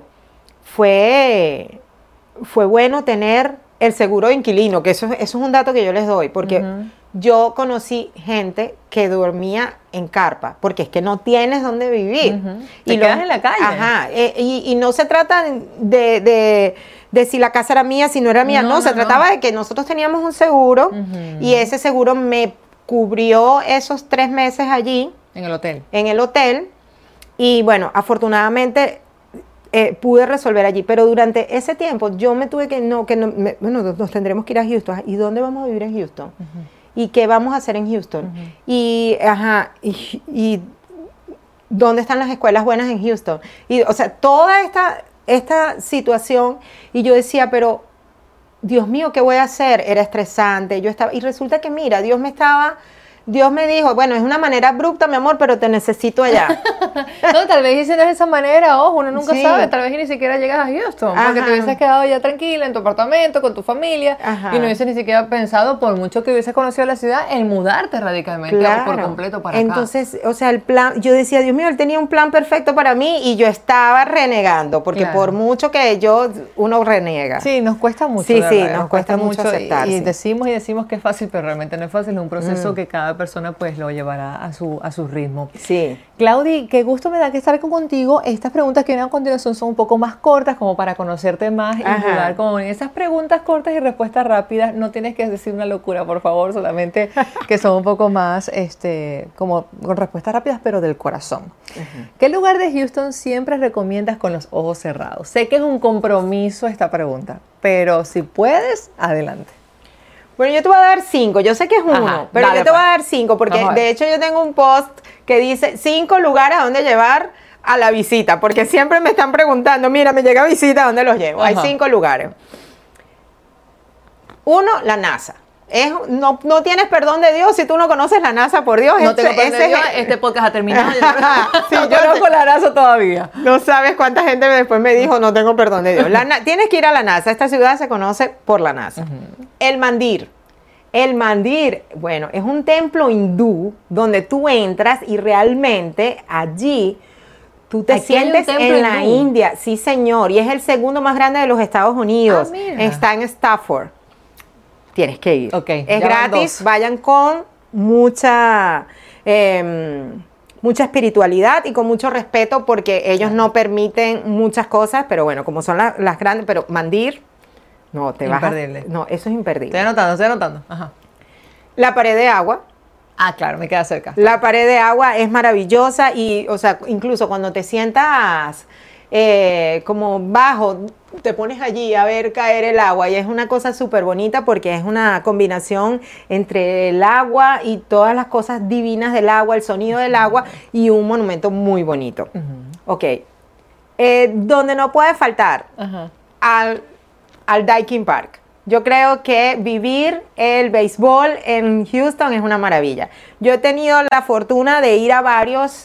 fue, fue bueno tener el seguro de inquilino, que eso, eso es un dato que yo les doy, porque... Uh-huh. Yo conocí gente que dormía en carpa, porque es que no tienes dónde vivir. Uh-huh. Te y quedas lo, en la calle. Ajá, eh, y, y no se trata de, de, de si la casa era mía, si no era mía, no, no, no se no. trataba de que nosotros teníamos un seguro, uh-huh. y ese seguro me cubrió esos tres meses allí. En el hotel. En el hotel, y bueno, afortunadamente... Eh, pude resolver allí, pero durante ese tiempo yo me tuve que, no, que no, me, bueno, nos tendremos que ir a Houston. ¿Y dónde vamos a vivir en Houston? Uh-huh. ¿Y qué vamos a hacer en Houston? Uh-huh. Y, ajá, y, y ¿dónde están las escuelas buenas en Houston? Y, o sea, toda esta, esta situación, y yo decía, pero, Dios mío, ¿qué voy a hacer? Era estresante, yo estaba, y resulta que, mira, Dios me estaba... Dios me dijo, bueno, es una manera abrupta, mi amor, pero te necesito allá. No, tal vez hicieras de esa manera, ojo, uno nunca sí. sabe, tal vez ni siquiera llegas a Houston, Ajá. porque te hubieses quedado ya tranquila en tu apartamento, con tu familia, Ajá. y no hubieses ni siquiera pensado, por mucho que hubieses conocido la ciudad, en mudarte radicalmente claro. por completo para Entonces, acá. o sea, el plan, yo decía, Dios mío, él tenía un plan perfecto para mí, y yo estaba renegando, porque claro. por mucho que yo, uno reniega. Sí, nos cuesta mucho. Sí, sí, nos, nos cuesta, cuesta mucho aceptar. Y, y sí. decimos y decimos que es fácil, pero realmente no es fácil, es un proceso mm. que cada persona pues lo llevará a su, a su ritmo. Sí. Claudy, qué gusto me da que estar contigo. Estas preguntas que vienen a continuación son un poco más cortas, como para conocerte más y jugar con esas preguntas cortas y respuestas rápidas. No tienes que decir una locura, por favor, solamente que son un poco más este, como con respuestas rápidas, pero del corazón. Uh-huh. ¿Qué lugar de Houston siempre recomiendas con los ojos cerrados? Sé que es un compromiso esta pregunta, pero si puedes, adelante. Bueno, yo te voy a dar cinco, yo sé que es uno, Ajá, pero dale, yo te pues. voy a dar cinco, porque de hecho yo tengo un post que dice cinco lugares a donde llevar a la visita, porque siempre me están preguntando, mira, me llega visita, ¿a dónde los llevo? Ajá. Hay cinco lugares. Uno, la NASA. Es, no, no tienes perdón de Dios si tú no conoces la NASA, por Dios. No tengo perdón de Dios, este podcast ha terminado. Sí, no conozco la NASA todavía. No sabes cuánta gente después me dijo, no tengo perdón de Dios. La, tienes que ir a la NASA. Esta ciudad se conoce por la NASA. Uh-huh. El Mandir. El Mandir, bueno, es un templo hindú donde tú entras y realmente allí tú te Aquí sientes en la hindú. India. Sí, señor. Y es el segundo más grande de los Estados Unidos. Ah, mira. Está en Stafford. Tienes que ir. Okay, es gratis, vayan con mucha, eh, mucha espiritualidad y con mucho respeto porque ellos no permiten muchas cosas, pero bueno, como son la, las grandes, pero Mandir, No, te vas a- Imperdible. No, eso es imperdible. Estoy anotando, estoy anotando. Ajá. La pared de agua. Ah, claro, me queda cerca. La pared de agua es maravillosa y, o sea, incluso cuando te sientas eh, como bajo, te pones allí a ver caer el agua y es una cosa súper bonita porque es una combinación entre el agua y todas las cosas divinas del agua, el sonido del agua y un monumento muy bonito. Ok. Eh, donde no puede faltar, Ajá. al, al Daikin Park. Yo creo que vivir el béisbol en Houston es una maravilla. Yo he tenido la fortuna de ir a varios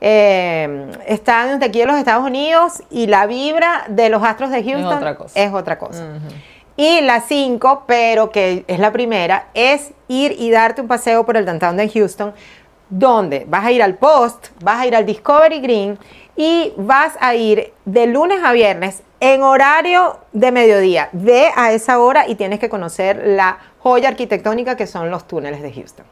eh, estadios de aquí de los Estados Unidos y la vibra de los Astros de Houston Es otra cosa. es otra cosa. Ujú. Y la cinco, pero que es la primera, es ir y darte un paseo por el downtown de Houston, donde vas a ir al Post, vas a ir al Discovery Green y vas a ir de lunes a viernes en horario de mediodía. Ve a esa hora y tienes que conocer la joya arquitectónica que son los túneles de Houston.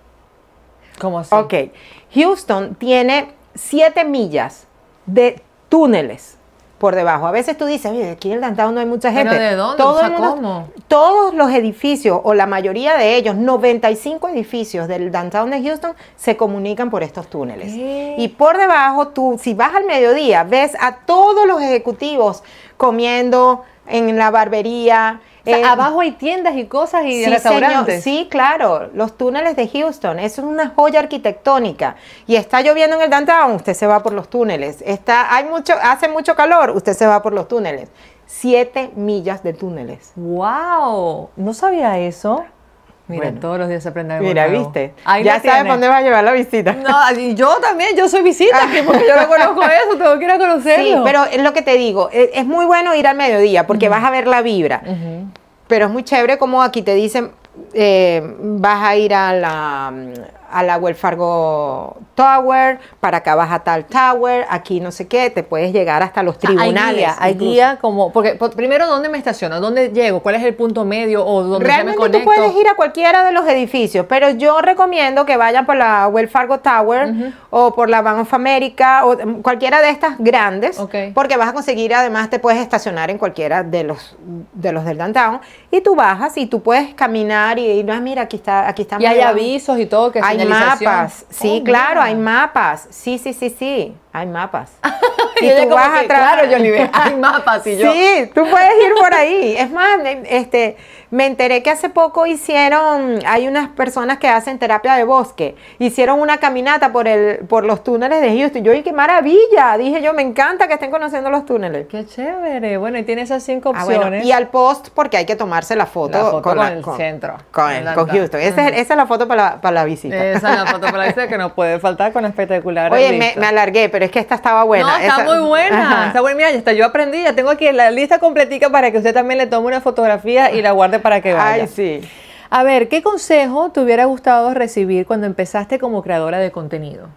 ¿Cómo así? Ok, Houston tiene siete millas de túneles por debajo. A veces tú dices, oye, aquí en el downtown no hay mucha ¿Pero gente. de dónde? Todo O sea, el mundo- ¿cómo? Todos los edificios, o la mayoría de ellos, noventa y cinco edificios del downtown de Houston se comunican por estos túneles. ¿Qué? Y por debajo, tú, si vas al mediodía, ves a todos los ejecutivos comiendo en la barbería. O sea, eh, abajo hay tiendas y cosas y Sí, restaurantes. señor. Sí, claro, los túneles de Houston, eso es una joya arquitectónica. Y está lloviendo en el downtown, usted se va por los túneles. Está, hay mucho, hace mucho calor, usted se va por los túneles. Siete millas de túneles. ¡Wow! No sabía eso. Mira, Bueno. todos los días se aprende algo Mira, nuevo. ¿viste? Ahí Ya lo sabes tienes. dónde va a llevar la visita. No, y yo también, yo soy visita aquí porque yo no conozco eso, tengo que ir a conocerlo. Sí, pero es lo que te digo, es, es muy bueno ir al mediodía porque vas a ver la vibra. Ujú. Pero es muy chévere como aquí te dicen, eh, vas a ir a la, a la Wells Fargo Tower, para acá vas a tal Tower, aquí no sé qué, te puedes llegar hasta los O sea, tribunales. Hay guía, hay incluso. guía como, porque por- primero, ¿dónde me estaciono? ¿Dónde llego? ¿Cuál es el punto medio o dónde ya me Realmente conecto? tú puedes ir a cualquiera de los edificios, pero yo recomiendo que vayan por la Wells Fargo Tower o por la Bank of America o mm, cualquiera de estas grandes, Ok. porque vas a conseguir, además te puedes estacionar en cualquiera de los de los del downtown y tú bajas y tú puedes caminar y ir, ah, mira, aquí está, aquí está. Y hay mi- avisos y todo, que Hay señalización. mapas, sí, Oh, claro, mira. hay mapas, sí, sí, sí, sí, hay mapas. Y ella como que, atrás- claro, Johnny, ve, hay mapas y yo. Sí, tú puedes ir por ahí. Es más, me- este, me enteré que hace poco hicieron, hay unas personas que hacen terapia de bosque, hicieron una caminata por el, por los túneles de Houston. Yo, ¡y qué maravilla! Dije yo, me encanta que estén conociendo los túneles. Qué chévere. Bueno, y tiene esas cinco Ah, opciones. bueno, y al post, porque hay que tomarse la foto, La foto con la- el centro, Con, el con altar. Houston. Esa, es, esa es la foto para la, para la visita. Esa es la foto para la vista que no puede faltar con espectacular. Oye, me, vista. me alargué, pero es que esta estaba buena. No, está Esa- muy buena. Ajá. Está buena. Mira, ya está, yo aprendí, ya tengo aquí la lista completica para que usted también le tome una fotografía y la guarde para que vaya. Ay, sí. A ver, ¿qué consejo te hubiera gustado recibir cuando empezaste como creadora de contenido?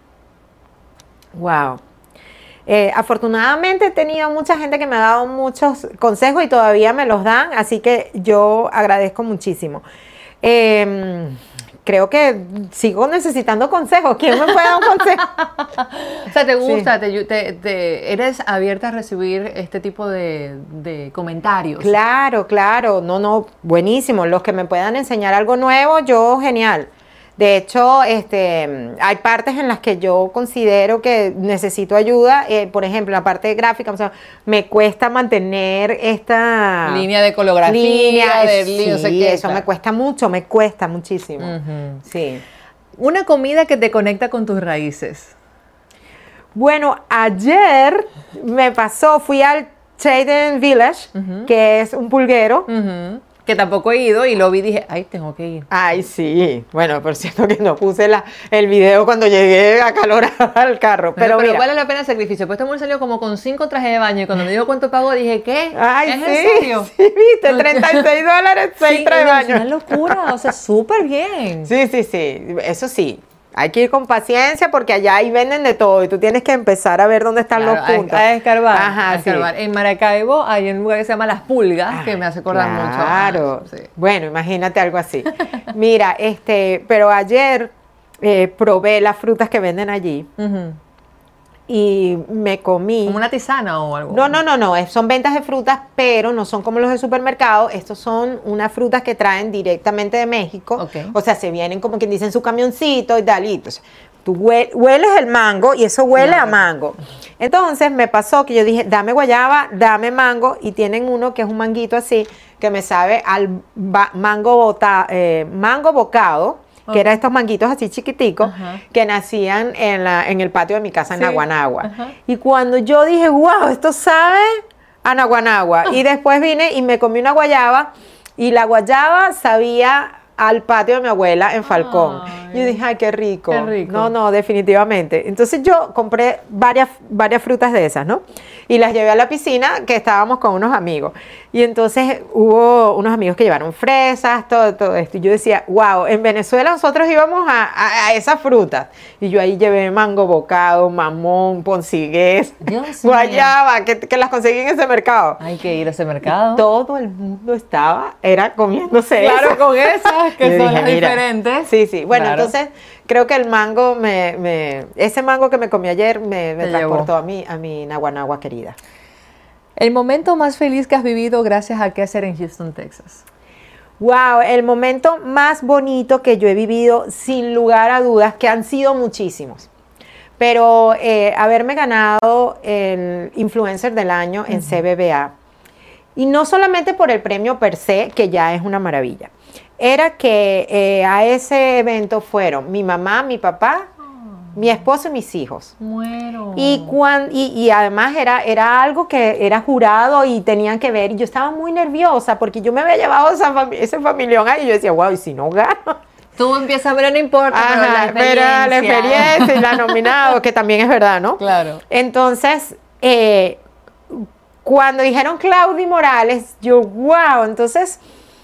Wow. Eh, afortunadamente he tenido mucha gente que me ha dado muchos consejos y todavía me los dan, así que yo agradezco muchísimo. Eh, creo que sigo necesitando consejos. ¿Quién me puede dar un consejo? O sea, ¿te gusta? Te, te- te- ¿Eres abierta a recibir este tipo de, de comentarios? Claro, claro. No, no, buenísimo. Los que me puedan enseñar algo nuevo, yo genial. De hecho, este, hay partes en las que yo considero que necesito ayuda. Eh, por ejemplo, la parte gráfica, o sea, me cuesta mantener esta Línea de colografía, línea. de sí, no sé qué, eso claro. me cuesta mucho, me cuesta muchísimo. Ujú. Sí. Una comida que te conecta con tus raíces. Bueno, ayer me pasó, fui al Chaden Village, que es un pulguero. Ujú. Que tampoco he ido y lo vi y dije, ay, tengo que ir. Ay, sí. Bueno, por cierto que no puse la, el video cuando llegué acalorada al carro. Pero, Pero, pero mira. vale la pena el sacrificio. Pues este mujer salió como con cinco trajes de baño y cuando me dijo cuánto pagó dije, ¿qué? Ay, ¿Es sí. en serio? Sí, viste, treinta y seis dólares, seis Sí, trajes de no, es una baño. locura, o sea, súper bien. Sí, sí, sí. Eso sí. Hay que ir con paciencia porque allá ahí venden de todo y tú tienes que empezar a ver dónde están Claro, los puntos. A, a escarbar, Ajá, a sí. escarbar. En Maracaibo hay un lugar que se llama Las Pulgas, que me hace acordar mucho. Claro. Ah, sí. Bueno, imagínate algo así. Mira, este, pero ayer eh, probé las frutas que venden allí Ujú. y me comí... ¿Como una tisana o algo? No, no, no, no, es- son ventas de frutas, pero no son como los de supermercado. Estos son unas frutas que traen directamente de México. Ok. O sea, se vienen como quien dice en su camioncito y tal. Y entonces, tú hue- hueles el mango y eso huele Claro. a mango. Entonces me pasó que yo dije, dame guayaba, dame mango, y tienen uno que es un manguito así, que me sabe al ba- mango, bota, eh, mango bocado, que Ok. eran estos manguitos así chiquiticos, Ajá. que nacían en, la, en el patio de mi casa en Sí. Naguanagua. Ajá. Y cuando yo dije, wow, esto sabe a Naguanagua. Y después vine y me comí una guayaba, y la guayaba sabía al patio de mi abuela en Falcón. Ay. Yo dije, ay, qué rico. Qué rico. No, no, definitivamente. Entonces yo compré varias, varias frutas de esas, ¿no? Y las llevé a la piscina, que estábamos con unos amigos. Y entonces hubo unos amigos que llevaron fresas, todo, todo esto. Y yo decía, wow, en Venezuela nosotros íbamos a, a- a esas frutas. Y yo ahí llevé mango bocado, mamón, poncigués, Dios mío. guayaba, que, que las conseguí en ese mercado. Hay que ir a ese mercado. Todo el mundo estaba, era comiéndose Claro, esas. con esas que Yo son dije, las mira, diferentes. Sí, sí. Bueno, Claro. entonces creo que el mango, me, me- ese mango que me comí ayer me, me Te transportó llevó. a mi, a mi Naguanagua querida. El momento más feliz que has vivido gracias a qué hacer en Houston, Texas. Wow, el momento más bonito que yo he vivido, sin lugar a dudas, que han sido muchísimos. Pero eh, haberme ganado el Influencer del Año en C B B A, y no solamente por el premio per se, que ya es una maravilla, era que eh, a ese evento fueron mi mamá, mi papá, mi esposo y mis hijos. Muero. Y, cuan- y, y además era, era algo que era jurado y tenían que ver. Y yo estaba muy nerviosa porque yo me había llevado esa fami- ese familión ahí. Y yo decía, wow, ¿y si no gano? Tú empiezas a ver, no importa, pero la Ajá, pero la experiencia. experiencia y la nominado, que también es verdad, ¿no? Claro. Entonces, eh, cuando dijeron Claudia Morales, yo, wow, entonces...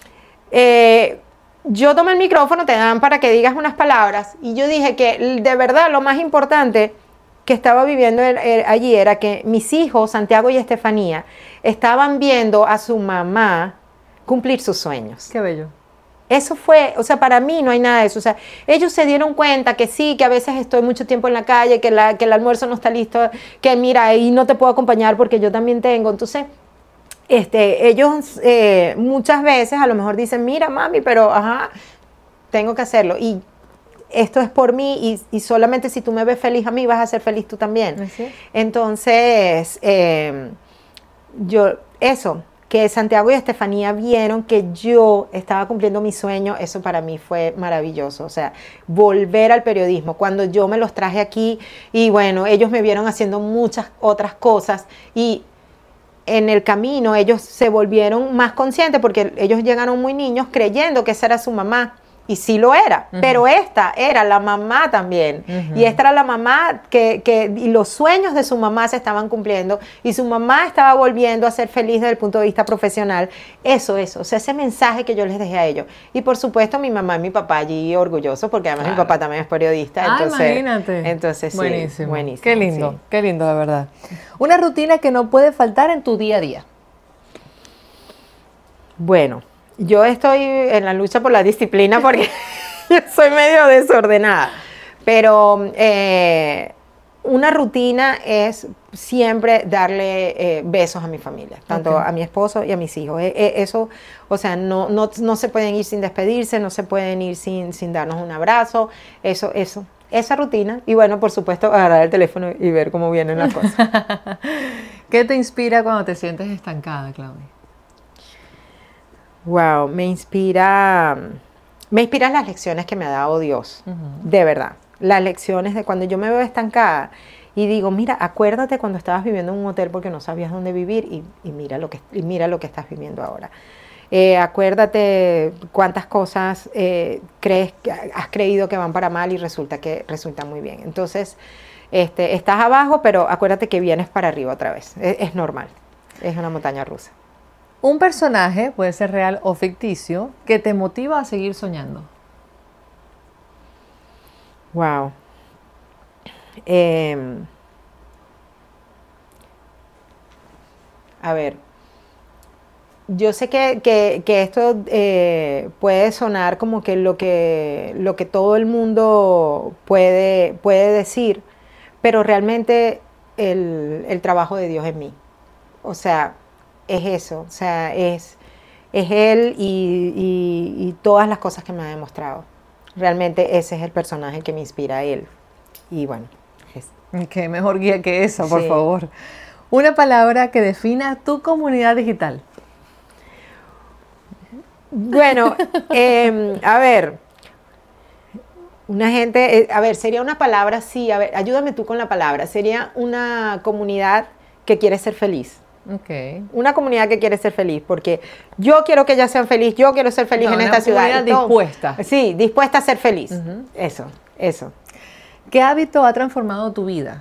eh, yo tomé el micrófono, te dan para que digas unas palabras, y yo dije que de verdad lo más importante que estaba viviendo el- el- allí era que mis hijos, Santiago y Estefanía, estaban viendo a su mamá cumplir sus sueños. Qué bello. Eso fue, o sea, para mí no hay nada de eso. O sea, ellos se dieron cuenta que sí, que a veces estoy mucho tiempo en la calle, que, la, que el almuerzo no está listo, que mira, ahí no te puedo acompañar porque yo también tengo. Entonces, este, ellos eh, muchas veces a lo mejor dicen, mira mami, pero ajá, tengo que hacerlo. Y esto es por mí y, y solamente si tú me ves feliz a mí, vas a ser feliz tú también. Así es. Entonces, eh, yo, eso, que Santiago y Estefanía vieron que yo estaba cumpliendo mi sueño, eso para mí fue maravilloso. O sea, volver al periodismo. Cuando yo me los traje aquí y bueno, ellos me vieron haciendo muchas otras cosas y en el camino ellos se volvieron más conscientes porque ellos llegaron muy niños creyendo que esa era su mamá. Y sí lo era, Ujú. pero esta era la mamá también. Ujú. Y esta era la mamá que, que y los sueños de su mamá se estaban cumpliendo y su mamá estaba volviendo a ser feliz desde el punto de vista profesional. Eso, eso, o sea, ese mensaje que yo les dejé a ellos. Y por supuesto mi mamá y mi papá allí orgullosos porque además Claro. mi papá también es periodista. Ah, entonces, imagínate. Entonces, sí, buenísimo. buenísimo. Qué lindo, sí. qué lindo, de verdad. Una rutina que no puede faltar en tu día a día. Bueno, yo estoy en la lucha por la disciplina porque yo soy medio desordenada, pero eh, una rutina es siempre darle eh, besos a mi familia, tanto Ok. a mi esposo y a mis hijos. Eh, eh, eso, o sea, no, no, no se pueden ir sin despedirse, no se pueden ir sin, sin darnos un abrazo, eso, eso. Esa rutina, y bueno, por supuesto, agarrar el teléfono y ver cómo vienen las cosas. ¿Qué te inspira cuando te sientes estancada, Claudia? Wow, me inspira, me inspiran las lecciones que me ha dado Dios, Ujú. de verdad. Las lecciones de cuando yo me veo estancada y digo, mira, acuérdate cuando estabas viviendo en un hotel porque no sabías dónde vivir y, y mira lo que y mira lo que estás viviendo ahora. Eh, acuérdate cuántas cosas eh, crees que has creído que van para mal y resulta que resulta muy bien. Entonces, este, estás abajo, pero acuérdate que vienes para arriba otra vez. Es, es normal, es una montaña rusa. Un personaje, puede ser real o ficticio, que te motiva a seguir soñando. Wow. Em, a ver, yo sé que, que- que esto eh, puede sonar como que lo que lo que todo el mundo puede, puede decir, pero realmente el, el trabajo de Dios en mí. O sea, es eso, o sea, es, es Él y, y, y todas las cosas que me ha demostrado. Realmente ese es el personaje que me inspira a Él. Y bueno, es. Qué mejor guía que esa, por Sí. favor. Una palabra que defina tu comunidad digital. Bueno, eh, a ver, una gente, eh, a ver, sería una palabra, sí, a ver, ayúdame tú con la palabra, sería una comunidad que quiere ser feliz. Ok. Una comunidad que quiere ser feliz, porque yo quiero que ellas sean felices, yo quiero ser feliz No, en una esta ciudad. comunidad Entonces, dispuesta. Sí, dispuesta a ser feliz. Ujú. Eso, eso. ¿Qué hábito ha transformado tu vida?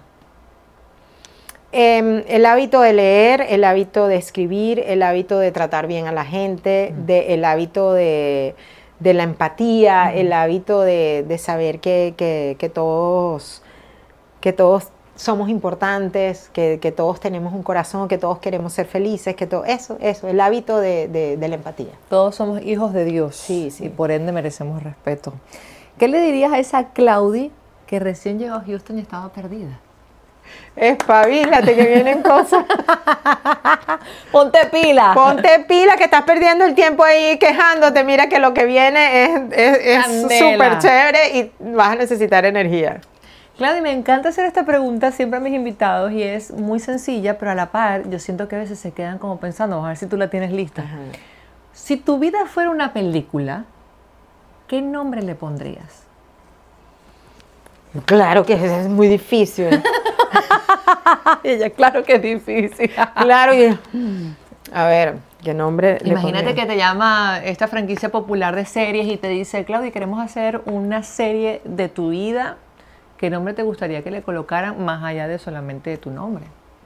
Eh, el hábito de leer, el hábito de escribir, el hábito de tratar bien a la gente, Mm. de, el hábito de, de la empatía, Mm. el hábito de, de saber que, que, que todos, que todos somos importantes, que, que todos tenemos un corazón, que todos queremos ser felices, que todo eso, eso, el hábito de, de, de la empatía. Todos somos hijos de Dios. Sí, sí. Y por ende merecemos respeto. ¿Qué le dirías a esa Claudi que recién llegó a Houston y estaba perdida? Espabilate, que vienen cosas. Ponte pila. Ponte pila, que estás perdiendo el tiempo ahí quejándote. Mira que lo que viene es es- es Candela. súper chévere y vas a necesitar energía. Claudia, me encanta hacer esta pregunta siempre a mis invitados y es muy sencilla, pero a la par yo siento que a veces se quedan como pensando, vamos a ver si tú la tienes lista. Ajá. Si tu vida fuera una película, ¿qué nombre le pondrías? Claro que es, es muy difícil. Ella, claro que es difícil. Claro, y, a ver, ¿qué nombre le Imagínate pondría? que te llama esta franquicia popular de series y te dice, Claudia, queremos hacer una serie de tu vida. ¿Qué nombre te gustaría que le colocaran más allá de solamente de tu nombre?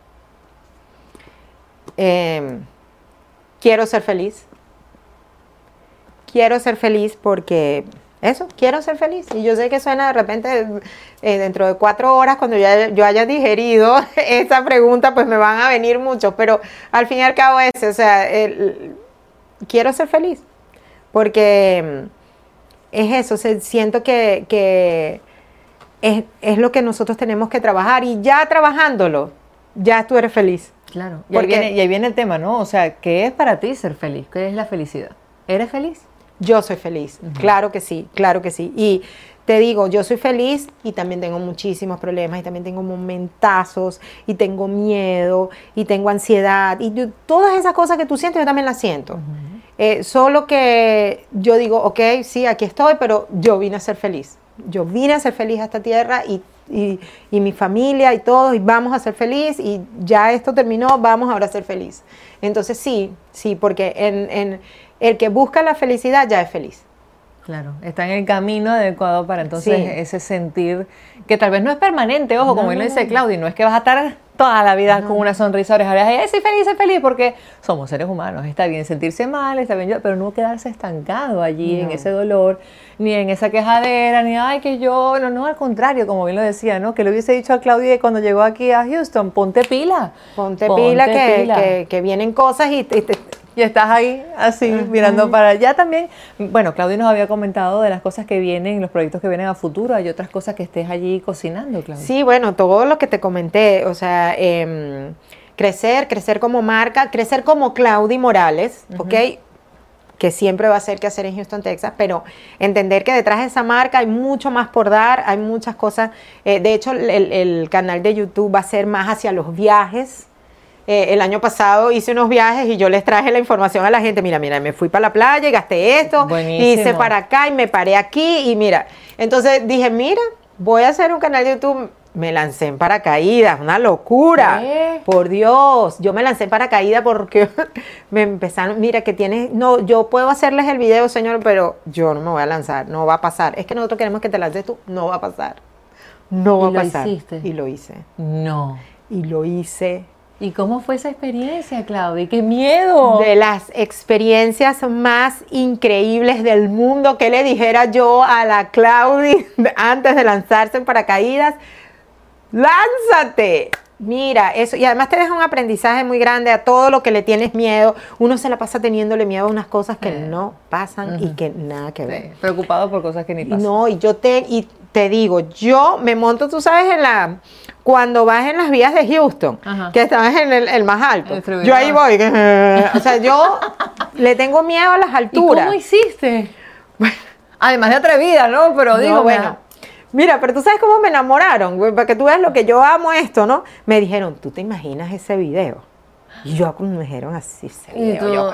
Eh, quiero ser feliz. Quiero ser feliz porque eso, quiero ser feliz. Y yo sé que suena de repente, eh, dentro de cuatro horas, cuando ya, yo haya digerido esa pregunta, pues me van a venir muchos. Pero al fin y al cabo es, o sea, el- quiero ser feliz. Porque mm, es eso, o sea, siento que, que es, es lo que nosotros tenemos que trabajar. Y ya trabajándolo, ya tú eres feliz. Claro. Y ahí, Porque- viene, y ahí viene el tema, ¿no? O sea, ¿qué es para ti ser feliz? ¿Qué es la felicidad? ¿Eres feliz? Yo soy feliz, claro que sí, claro que sí. Y te digo, yo soy feliz y también tengo muchísimos problemas y también tengo momentazos y tengo miedo y tengo ansiedad y yo- todas esas cosas que tú sientes yo también las siento. Eh, solo que yo digo, ok, sí, aquí estoy, pero yo vine a ser feliz. Yo vine a ser feliz a esta tierra y, y, y mi familia y todos, y vamos a ser feliz y ya esto terminó, vamos ahora a ser feliz. Entonces sí, sí, porque en, en el que busca la felicidad ya es feliz. Claro, está en el camino adecuado para entonces Sí. ese sentir que tal vez no es permanente, ojo, No, como bien lo no, dice no. Claudia, no es que vas a estar toda la vida No. con una sonrisa oreja y soy feliz, soy feliz, porque somos seres humanos, está bien sentirse mal, está bien, yo- pero no quedarse estancado allí en No. ese dolor, ni en esa quejadera, ni ay que yo, no, no, al contrario, como bien lo decía, ¿no? Que le hubiese dicho a Claudia cuando llegó aquí a Houston, ponte pila. Ponte, pila, que, pila. Que, que vienen cosas y, y te- Y estás ahí así, mirando para allá también. Bueno, Claudia nos había comentado de las cosas que vienen, los proyectos que vienen a futuro. Hay otras cosas que estés allí cocinando, Claudia. Sí, bueno, todo lo que te comenté, o sea, em, crecer, crecer como marca, crecer como Claudi Morales, ¿ok? Que siempre va a ser que hacer en Houston, Texas, pero entender que detrás de esa marca hay mucho más por dar, hay muchas cosas. Eh, de hecho, el, el canal de YouTube va a ser más hacia los viajes. Eh, el año pasado hice unos viajes y yo les traje la información a la gente. Mira, mira, me fui para la playa y gasté esto, Buenísimo. hice para acá y me paré aquí y mira. Entonces dije, mira, voy a hacer un canal de YouTube. Me lancé en paracaídas, una locura. ¿Qué? Por Dios, yo me lancé en paracaídas porque me empezaron, mira que tienes, no, yo puedo hacerles el video, señor, pero yo no me voy a lanzar, no va a pasar. Es que nosotros queremos que te lances tú, no va a pasar. No va ¿Y a lo pasar. hiciste? Y lo hice. No. Y lo hice. ¿Y cómo fue esa experiencia, Claudia? ¡Qué miedo! De las experiencias más increíbles del mundo. ¿Qué le dijera yo a la Claudi antes de lanzarse en paracaídas? ¡Lánzate! Mira, eso, y además te deja un aprendizaje muy grande a todo lo que le tienes miedo. Uno se la pasa teniéndole miedo a unas cosas que Eh. no pasan y Ujú. que nada que ver. Sí, preocupado por cosas que ni Y pasan. no, y yo te, y te digo, yo me monto, tú sabes, en la... Cuando vas en las vías de Houston, Ajá. que estás en el, el más alto, El yo ahí voy. O sea, yo le tengo miedo a las alturas. ¿Y cómo hiciste? Además de atrevida, ¿no? Pero digo, No, bueno. Mira, pero tú sabes cómo me enamoraron, güey, para que tú veas lo que yo amo esto, ¿no? Me dijeron, ¿tú te imaginas ese video? Y yo, como me dijeron así, ese Y video, tú- yo...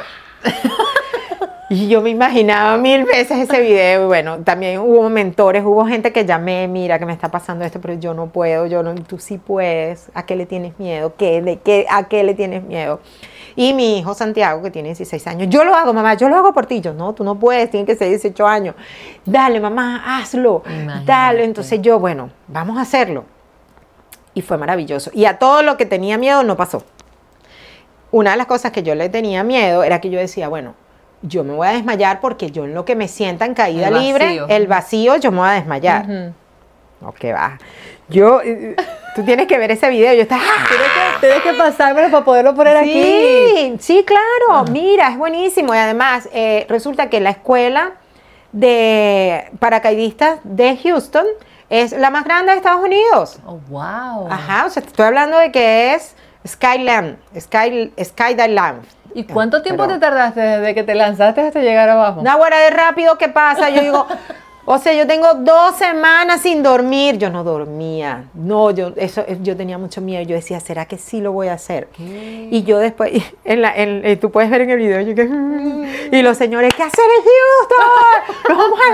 Y yo me imaginaba mil veces ese video. Y bueno, también hubo mentores, hubo gente que llamé, mira que me está pasando esto, pero yo no puedo, yo no, tú sí puedes. ¿A qué le tienes miedo? ¿Qué, de qué, ¿A qué le tienes miedo? Y mi hijo Santiago, que tiene dieciséis años, yo lo hago, mamá, yo lo hago por ti. Yo, no, tú no puedes, tiene que ser dieciocho años. Dale, mamá, hazlo. Imagínate. Dale. Entonces yo, bueno, vamos a hacerlo. Y fue maravilloso. Y a todo lo que tenía miedo no pasó. Una de las cosas que yo le tenía miedo era que yo decía, bueno, yo me voy a desmayar porque yo en lo que me sienta en caída El libre, vacío. el vacío, yo me voy a desmayar. Ujú. No, que va. Yo, eh, tú tienes que ver ese video, yo estaba... ¡ah! Tienes que, tienes que pasármelo para poderlo poner aquí. Sí, sí, claro, mira, es buenísimo. Y además, eh, resulta que la escuela de paracaidistas de Houston es la más grande de Estados Unidos. Oh, wow. Ajá, o sea, te estoy hablando de que es Skyland, Sky, Skyland. ¿Y cuánto tiempo Pero- te tardaste desde que te lanzaste hasta llegar abajo? Una hora de rápido, ¿qué pasa? Yo digo, o sea, yo tengo dos semanas sin dormir. Yo no dormía. No, yo, eso, yo tenía mucho miedo. Yo decía, ¿será que sí lo voy a hacer? ¿Qué? Y yo después, en la, en- eh, tú puedes ver en el video, yo que, "Mm", y los señores, ¿qué hacer en Houston? ¡Nos vamos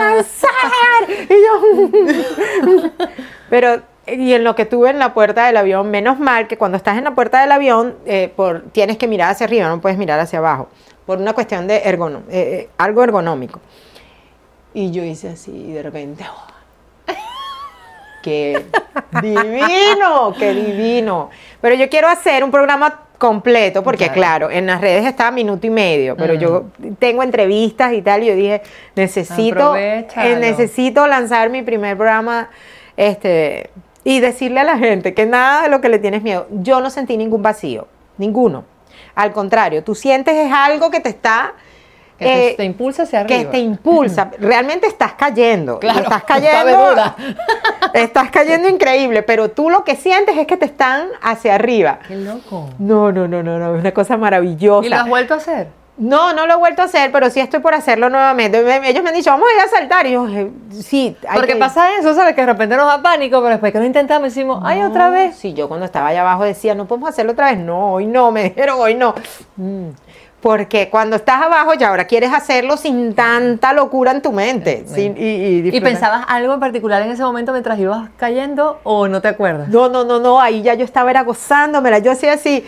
a lanzar! Y yo, pero, y en lo que tuve en la puerta del avión, menos mal que cuando estás en la puerta del avión, eh, por, tienes que mirar hacia arriba, no puedes mirar hacia abajo, por una cuestión de ergono, eh, eh, algo ergonómico. Y yo hice así, y de repente, ¡oh! ¡qué divino! ¡Qué divino! Pero yo quiero hacer un programa completo, porque Claro. claro, en las redes está minuto y medio, pero Mm. yo tengo entrevistas y tal, y yo dije, necesito, Aprovechalo. eh, necesito lanzar mi primer programa, este, y decirle a la gente que nada de lo que le tienes miedo. Yo no sentí ningún vacío, ninguno. Al contrario, tú sientes es algo que te está... Que te, eh, te impulsa hacia arriba. que te impulsa, realmente estás cayendo, Claro, estás cabe cayendo, duda. estás cayendo increíble, pero tú lo que sientes es que te están hacia arriba. Qué loco. No, no, no, no, no, es una cosa maravillosa. ¿Y lo has vuelto a hacer? No, no lo he vuelto a hacer, pero sí estoy por hacerlo nuevamente. Me- ellos me han dicho, vamos a ir a saltar, y yo, eh, sí. hay Porque que- pasa eso, ¿sabes? Que de repente nos da pánico, pero después que lo intentamos decimos, ay, otra No, vez. Sí, yo cuando estaba allá abajo decía, no podemos hacerlo otra vez. No, hoy no, me dijeron, hoy no. Mm. Porque cuando estás abajo ya ahora quieres hacerlo sin tanta locura en tu mente. Sí. sin- y, y ¿Y disfrutar. pensabas algo en particular en ese momento mientras ibas cayendo o no te acuerdas? No, no, no, no, ahí ya yo estaba era gozándomela, yo hacía así.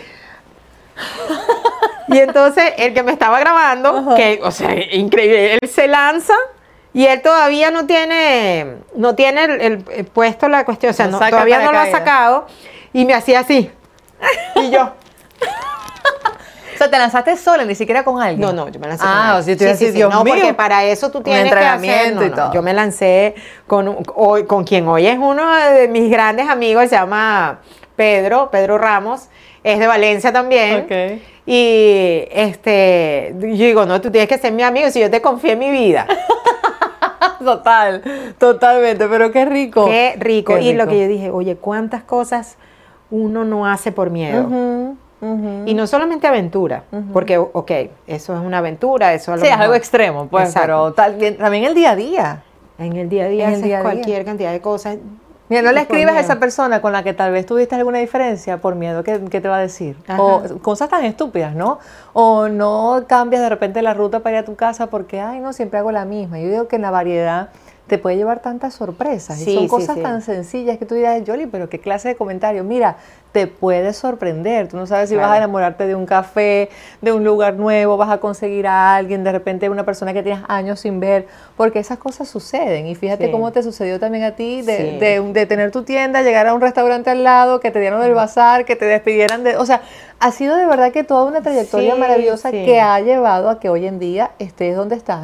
Y entonces el que me estaba grabando, Ajá. que, o sea, increíble, él se lanza y él todavía no tiene, no tiene el, el- el puesto la cuestión, o sea, No no- saca todavía no lo ha paracaídas. sacado, y me hacía así. Y yo, O sea, te lanzaste sola, ni siquiera con alguien. no, no, yo me lancé con Ah, alguien. o sea, tú ibas a decir, Dios no, porque mío. para eso tú Un tienes que hacer, entrenamiento no, y no, todo. yo me lancé con, un- hoy, con quien hoy es uno de mis grandes amigos, se llama Pedro, Pedro Ramos, es de Valencia también. Ok. Y este, yo digo, no, tú tienes que ser mi amigo si yo te confié en mi vida. Total, totalmente, pero qué rico. Qué rico. Qué Y lo rico. que yo dije, oye, ¿cuántas cosas uno no hace por miedo? Ujú, ujú. Y no solamente aventura, porque, ok, eso es una aventura, eso a lo Sí, es mejor- algo extremo, pues, Exacto. pero tal- también el día a día. En el día a día En el haces día a día. cualquier cantidad de cosas. Mira, no le por escribes a miedo. esa persona con la que tal vez tuviste alguna diferencia por miedo, ¿qué, qué te va a decir? Ajá. O cosas tan estúpidas, ¿no? O no cambias de repente la ruta para ir a tu casa porque, ay, no, siempre hago la misma. Yo digo que en la variedad te puede llevar tantas sorpresas. Sí, y son sí, cosas sí. tan sencillas que tú dirás, Yoli, pero qué clase de comentario. Mira, te puede sorprender. Tú no sabes si Claro. vas a enamorarte de un café, de un lugar nuevo, vas a conseguir a alguien, de repente una persona que tienes años sin ver, porque esas cosas suceden. Y fíjate Sí. cómo te sucedió también a ti de, Sí. de, de tener tu tienda, llegar a un restaurante al lado, que te dieron el bazar, que te despidieran de... O sea, ha sido de verdad que toda una trayectoria Sí, maravillosa sí. que ha llevado a que hoy en día estés donde estás.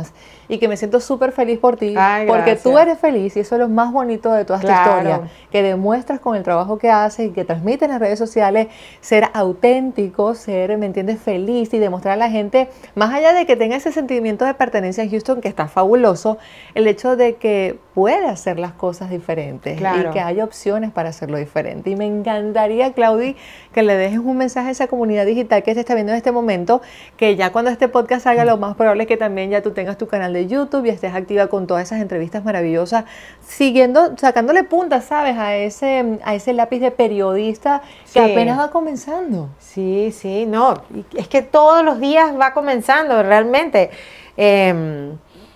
y que me siento súper feliz por ti, Ay, porque gracias. tú eres feliz y eso es lo más bonito de toda esta Claro. historia, que demuestras con el trabajo que haces y que transmites en las redes sociales ser auténtico, ser, ¿me entiendes?, feliz y demostrar a la gente, más allá de que tenga ese sentimiento de pertenencia en Houston, que está fabuloso, el hecho de que puede hacer las cosas diferentes Claro. y que hay opciones para hacerlo diferente. Y me encantaría, Claudi, que le dejes un mensaje a esa comunidad digital que se está viendo en este momento, que ya cuando este podcast salga, lo más probable es que también ya tú tengas tu canal de YouTube y estés activa con todas esas entrevistas maravillosas, siguiendo, sacándole puntas, ¿sabes?, a ese, a ese lápiz de periodista que Sí. apenas va comenzando. Sí, sí, no, y es que todos los días va comenzando realmente. Eh,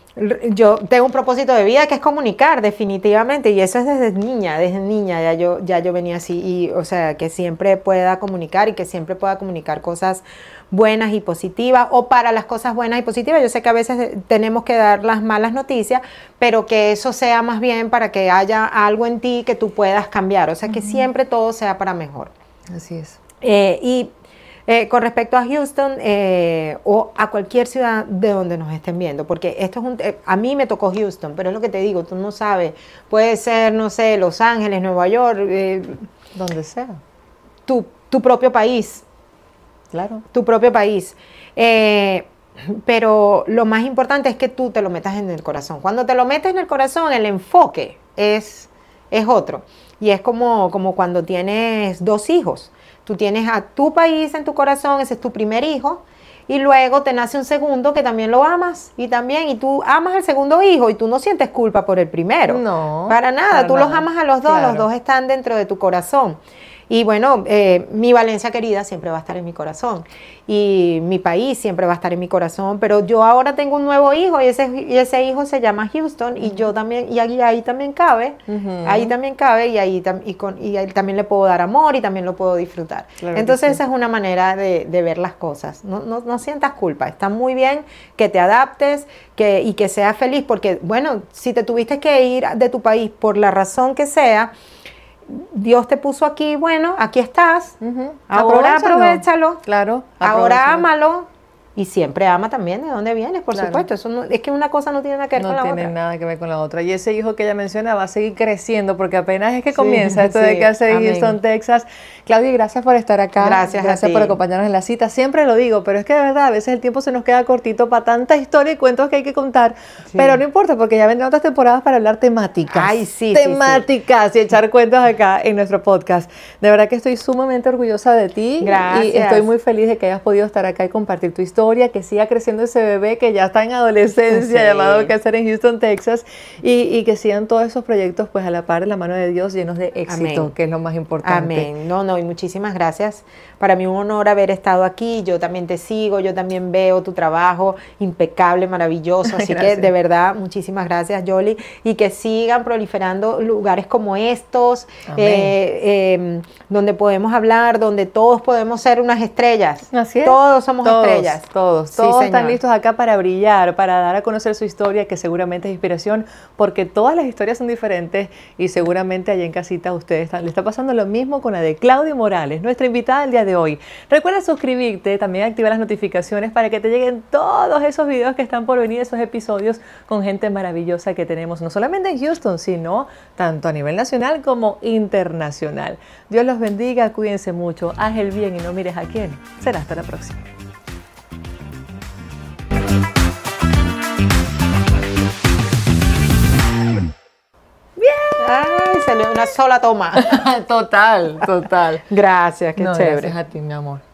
yo tengo un propósito de vida que es comunicar, definitivamente, y eso es desde niña, desde niña ya yo, ya yo venía así, y o sea, que siempre pueda comunicar y que siempre pueda comunicar cosas buenas y positivas, o para las cosas buenas y positivas. Yo sé que a veces tenemos que dar las malas noticias, pero que eso sea más bien para que haya algo en ti que tú puedas cambiar, o sea, que siempre todo sea para mejor. Así es. Eh, y eh, con respecto a Houston eh, o a cualquier ciudad de donde nos estén viendo, porque esto es un, eh, a mí me tocó Houston, pero es lo que te digo, tú no sabes, puede ser, no sé, Los Ángeles, Nueva York, eh, Donde sea. tu, tu propio país, Claro. tu propio país. Eh, pero lo más importante es que tú te lo metas en el corazón. Cuando te lo metes en el corazón, el enfoque es, es otro. Y es como, como cuando tienes dos hijos. Tú tienes a tu país en tu corazón, ese es tu primer hijo, y luego te nace un segundo que también lo amas, y también, y tú amas al segundo hijo, y tú no sientes culpa por el primero. No, Para nada, para tú nada. los amas a los dos, Claro. los dos están dentro de tu corazón. Y bueno, eh, mi Valencia querida siempre va a estar en mi corazón, y mi país siempre va a estar en mi corazón, pero yo ahora tengo un nuevo hijo, y ese, y ese hijo se llama Houston, y yo también, y ahí, ahí también cabe, Ujú. ahí también cabe, y ahí, tam- y, con, y ahí también le puedo dar amor, y también lo puedo disfrutar. Claro que Entonces sí. esa es una manera de, de ver las cosas. No, no, no sientas culpa, está muy bien que te adaptes que, y que seas feliz, porque bueno, si te tuviste que ir de tu país por la razón que sea, Dios te puso aquí, bueno, aquí estás, Ujú. ahora Aprovechalo. aprovechalo, Claro. ahora aprovechalo. ámalo, y siempre ama también de dónde vienes, por Claro. supuesto. Eso no, es que una cosa no tiene nada que ver No con la tiene otra. nada que ver con la otra. Y ese hijo que ella menciona va a seguir creciendo porque apenas es que Sí, comienza esto de sí, que hace en amén. Houston, Texas. Claudia, gracias por estar acá. Gracias a Gracias ti. por acompañarnos en la cita. Siempre lo digo, pero es que de verdad a veces el tiempo se nos queda cortito para tanta historia y cuentos que hay que contar. Sí. Pero no importa porque ya vendrán otras temporadas para hablar temáticas. Ay, sí, sí, sí. Temáticas y echar cuentos acá en nuestro podcast. De verdad que estoy sumamente orgullosa de ti. Gracias. Y estoy muy feliz de que hayas podido estar acá y compartir tu historia, que siga creciendo ese bebé que ya está en adolescencia, Sí. llamado que hacer en Houston, Texas, y, y que sigan todos esos proyectos pues a la par de la mano de Dios, llenos de éxito, Amén. que es lo más importante. Amén. No, no, y muchísimas gracias. Para mí un honor haber estado aquí. Yo también te sigo, yo también veo tu trabajo impecable, maravilloso. Así que Gracias. de verdad, muchísimas gracias, Yoli. Y que sigan proliferando lugares como estos, Amén. eh, eh, donde podemos hablar, donde todos podemos ser unas estrellas. Así es. Todos somos Todos, estrellas. Todos, Sí, todos están señor. listos acá para brillar, para dar a conocer su historia, que seguramente es inspiración, porque todas las historias son diferentes y seguramente allá en casita a ustedes están- le está pasando lo mismo con la de Claudia Morales, nuestra invitada el día de hoy. Recuerda suscribirte, también activar las notificaciones para que te lleguen todos esos videos que están por venir, esos episodios con gente maravillosa que tenemos, no solamente en Houston, sino tanto a nivel nacional como internacional. Dios los bendiga, cuídense mucho, haz el bien y no mires a quién. Será hasta la próxima. Ay, salió una sola toma. Total, total. Gracias, qué No, chévere. gracias a ti, mi amor.